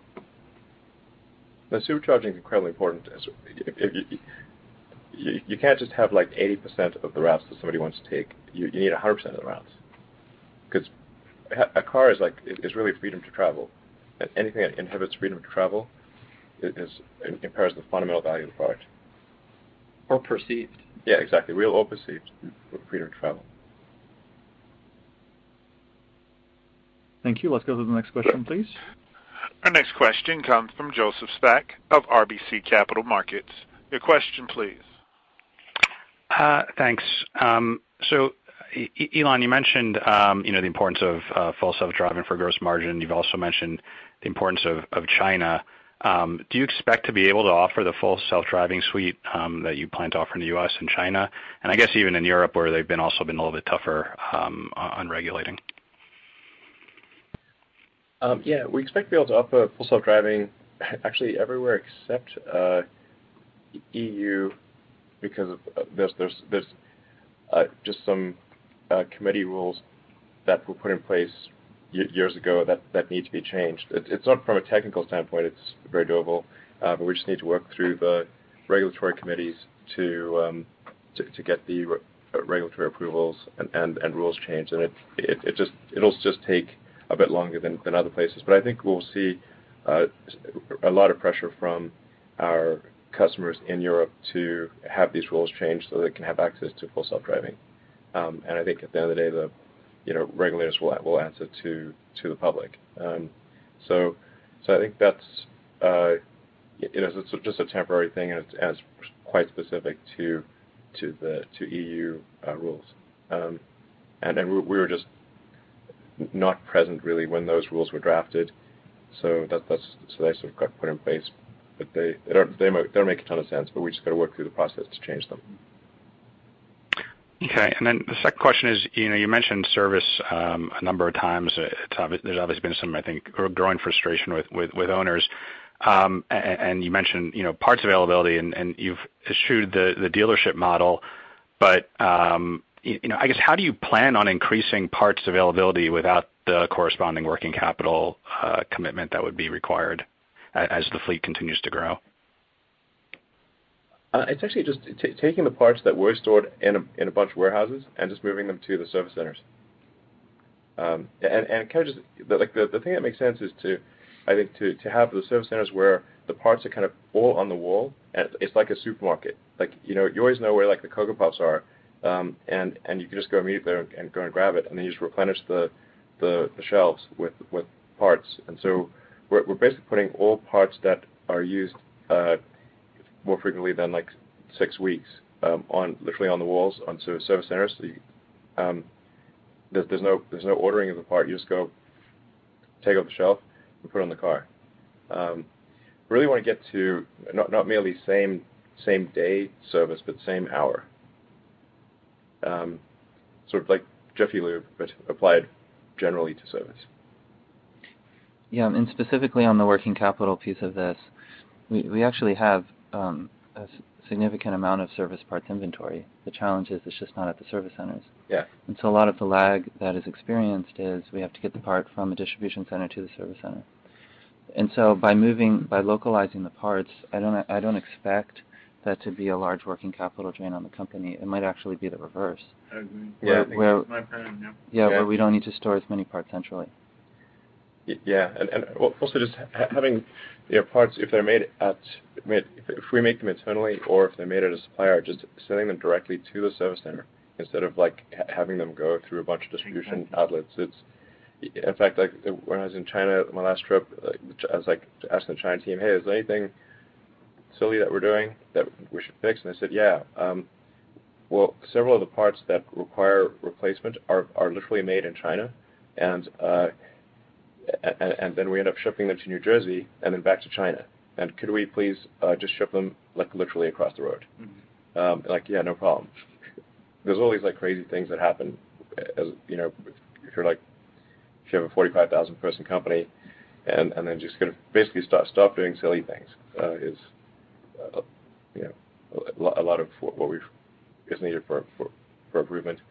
The supercharging is incredibly important. If, if you, you, you can't just have like eighty percent of the routes that somebody wants to take. You, you need one hundred percent of the routes. Because a car is like is really freedom to travel. And anything that inhibits freedom to travel is impairs the fundamental value of the product. Or perceived. Yeah, exactly. Real or perceived freedom to travel. Thank you. Let's go to the next question, please. Our next question comes from Joseph Spak of R B C Capital Markets. Your question, please. Uh, thanks. Um, so, e- Elon, you mentioned um, you know the importance of uh, full self-driving for gross margin. You've also mentioned the importance of, of China. Um, do you expect to be able to offer the full self-driving suite um, that you plan to offer in the U S and China, and I guess even in Europe, where they've been also been a little bit tougher um, on regulating? Um, yeah, we expect to be able to offer full self-driving actually everywhere except uh, E U, because of, uh, there's there's there's uh, just some uh, committee rules that were put in place years ago that, that need to be changed. It, it's not from a technical standpoint, it's very doable, uh, but we just need to work through the regulatory committees to um, to, to get the re- regulatory approvals and, and, and rules changed, and it, it, it just it'll just take a bit longer than, than other places. But I think we'll see uh, a lot of pressure from our customers in Europe to have these rules changed so they can have access to full self-driving. Um, and I think at the end of the day, the you know, regulators will will answer to to the public. Um, so, so I think that's uh, you know, it's just a temporary thing, and it's, and it's quite specific to to the to E U uh, rules. Um, and and we, we were just not present really when those rules were drafted, so that, that's so they sort of got put in place. But they they don't they, they don't make a ton of sense. But we just got to work through the process to change them. Okay, and then the second question is, you know, you mentioned service um, a number of times. It's obvi- there's obviously been some, I think, growing frustration with, with, with owners. Um, and, and you mentioned, you know, parts availability, and, and you've eschewed the, the dealership model. But, um, you, you know, I guess how do you plan on increasing parts availability without the corresponding working capital uh, commitment that would be required as the fleet continues to grow? Uh, it's actually just t- taking the parts that were stored in a, in a bunch of warehouses and just moving them to the service centers. Um, and, and kind of just, the, like the, the thing that makes sense is to, I think, to, to have the service centers where the parts are kind of all on the wall, and it's like a supermarket. Like, you know, you always know where like the Cocoa Puffs are, um, and, and you can just go immediately and, and go and grab it, and then you just replenish the, the, the shelves with, with parts. And so we're, we're basically putting all parts that are used uh, more frequently than like six weeks um, on literally on the walls on service centers. So you, um, there's, there's no there's no ordering of the part. You just go take off the shelf and put it on the car. Um, really want to get to not not merely same same day service, but same hour. Um, sort of like Jiffy Lube, but applied generally to service. Yeah, and specifically on the working capital piece of this, we we actually have um, a s- significant amount of service parts inventory. The challenge is it's just not at the service centers. Yeah. And so a lot of the lag that is experienced is we have to get the part from a distribution center to the service center. And so by moving, by localizing the parts, I don't I don't expect that to be a large working capital drain on the company. It might actually be the reverse. I agree. Where, Yeah, I think where, That's my opinion, yeah. yeah, Yeah. where we don't need to store as many parts centrally. Yeah, and, and also just ha- having you know, parts, if they're made at, made, if, if we make them internally or if they're made at a supplier, just sending them directly to the service center instead of like ha- having them go through a bunch of distribution Exactly. outlets. It's, in fact, like when I was in China, my last trip, like, I was like asking the China team, hey, is there anything silly that we're doing that we should fix? And they said, yeah. Um, well, several of the parts that require replacement are, are literally made in China, and uh, And, and then we end up shipping them to New Jersey and then back to China. And could we please uh, just ship them like literally across the road? Mm-hmm. Um, like, yeah, no problem. There's all these like crazy things that happen. As you know, if you're like, if you have a forty-five thousand person company, and and then just kind of basically stop stop doing silly things uh, is, uh, you know, a, lo- a lot of what we is needed for for, for improvement.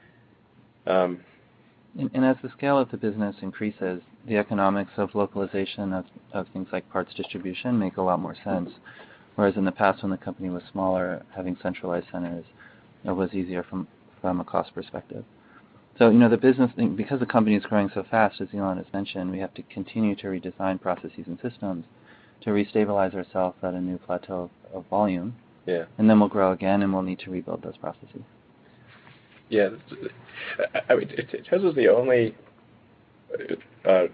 Um, And, and as the scale of the business increases, the economics of localization of, of things like parts distribution make a lot more sense. Whereas in the past, when the company was smaller, having centralized centers it was easier from, from a cost perspective. So, you know, the business, because the company is growing so fast, as Elon has mentioned, we have to continue to redesign processes and systems to restabilize ourselves at a new plateau of, of volume. Yeah. And then we'll grow again, and we'll need to rebuild those processes. Yeah, I mean, Tesla's the only uh,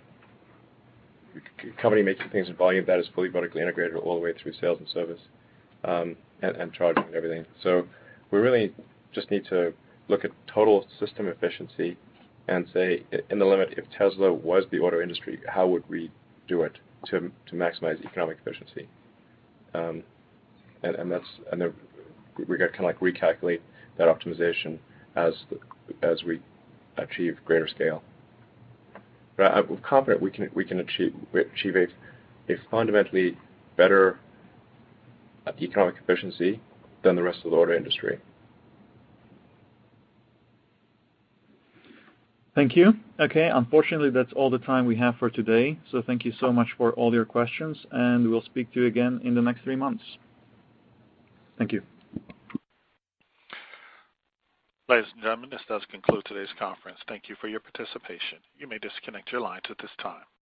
company making things in volume that is fully vertically integrated all the way through sales and service, um, and, and charging and everything. So we really just need to look at total system efficiency and say, in the limit, if Tesla was the auto industry, how would we do it to to maximize economic efficiency? Um, and, and that's and then we got to kind of like recalculate that optimization as as we achieve greater scale. But I'm confident we can we can achieve achieve a, a fundamentally better economic efficiency than the rest of the auto industry. Thank you. Okay, unfortunately that's all the time we have for today. So thank you so much for all your questions, and we'll speak to you again in the next three months. Thank you. Ladies and gentlemen, this does conclude today's conference. Thank you for your participation. You may disconnect your lines at this time.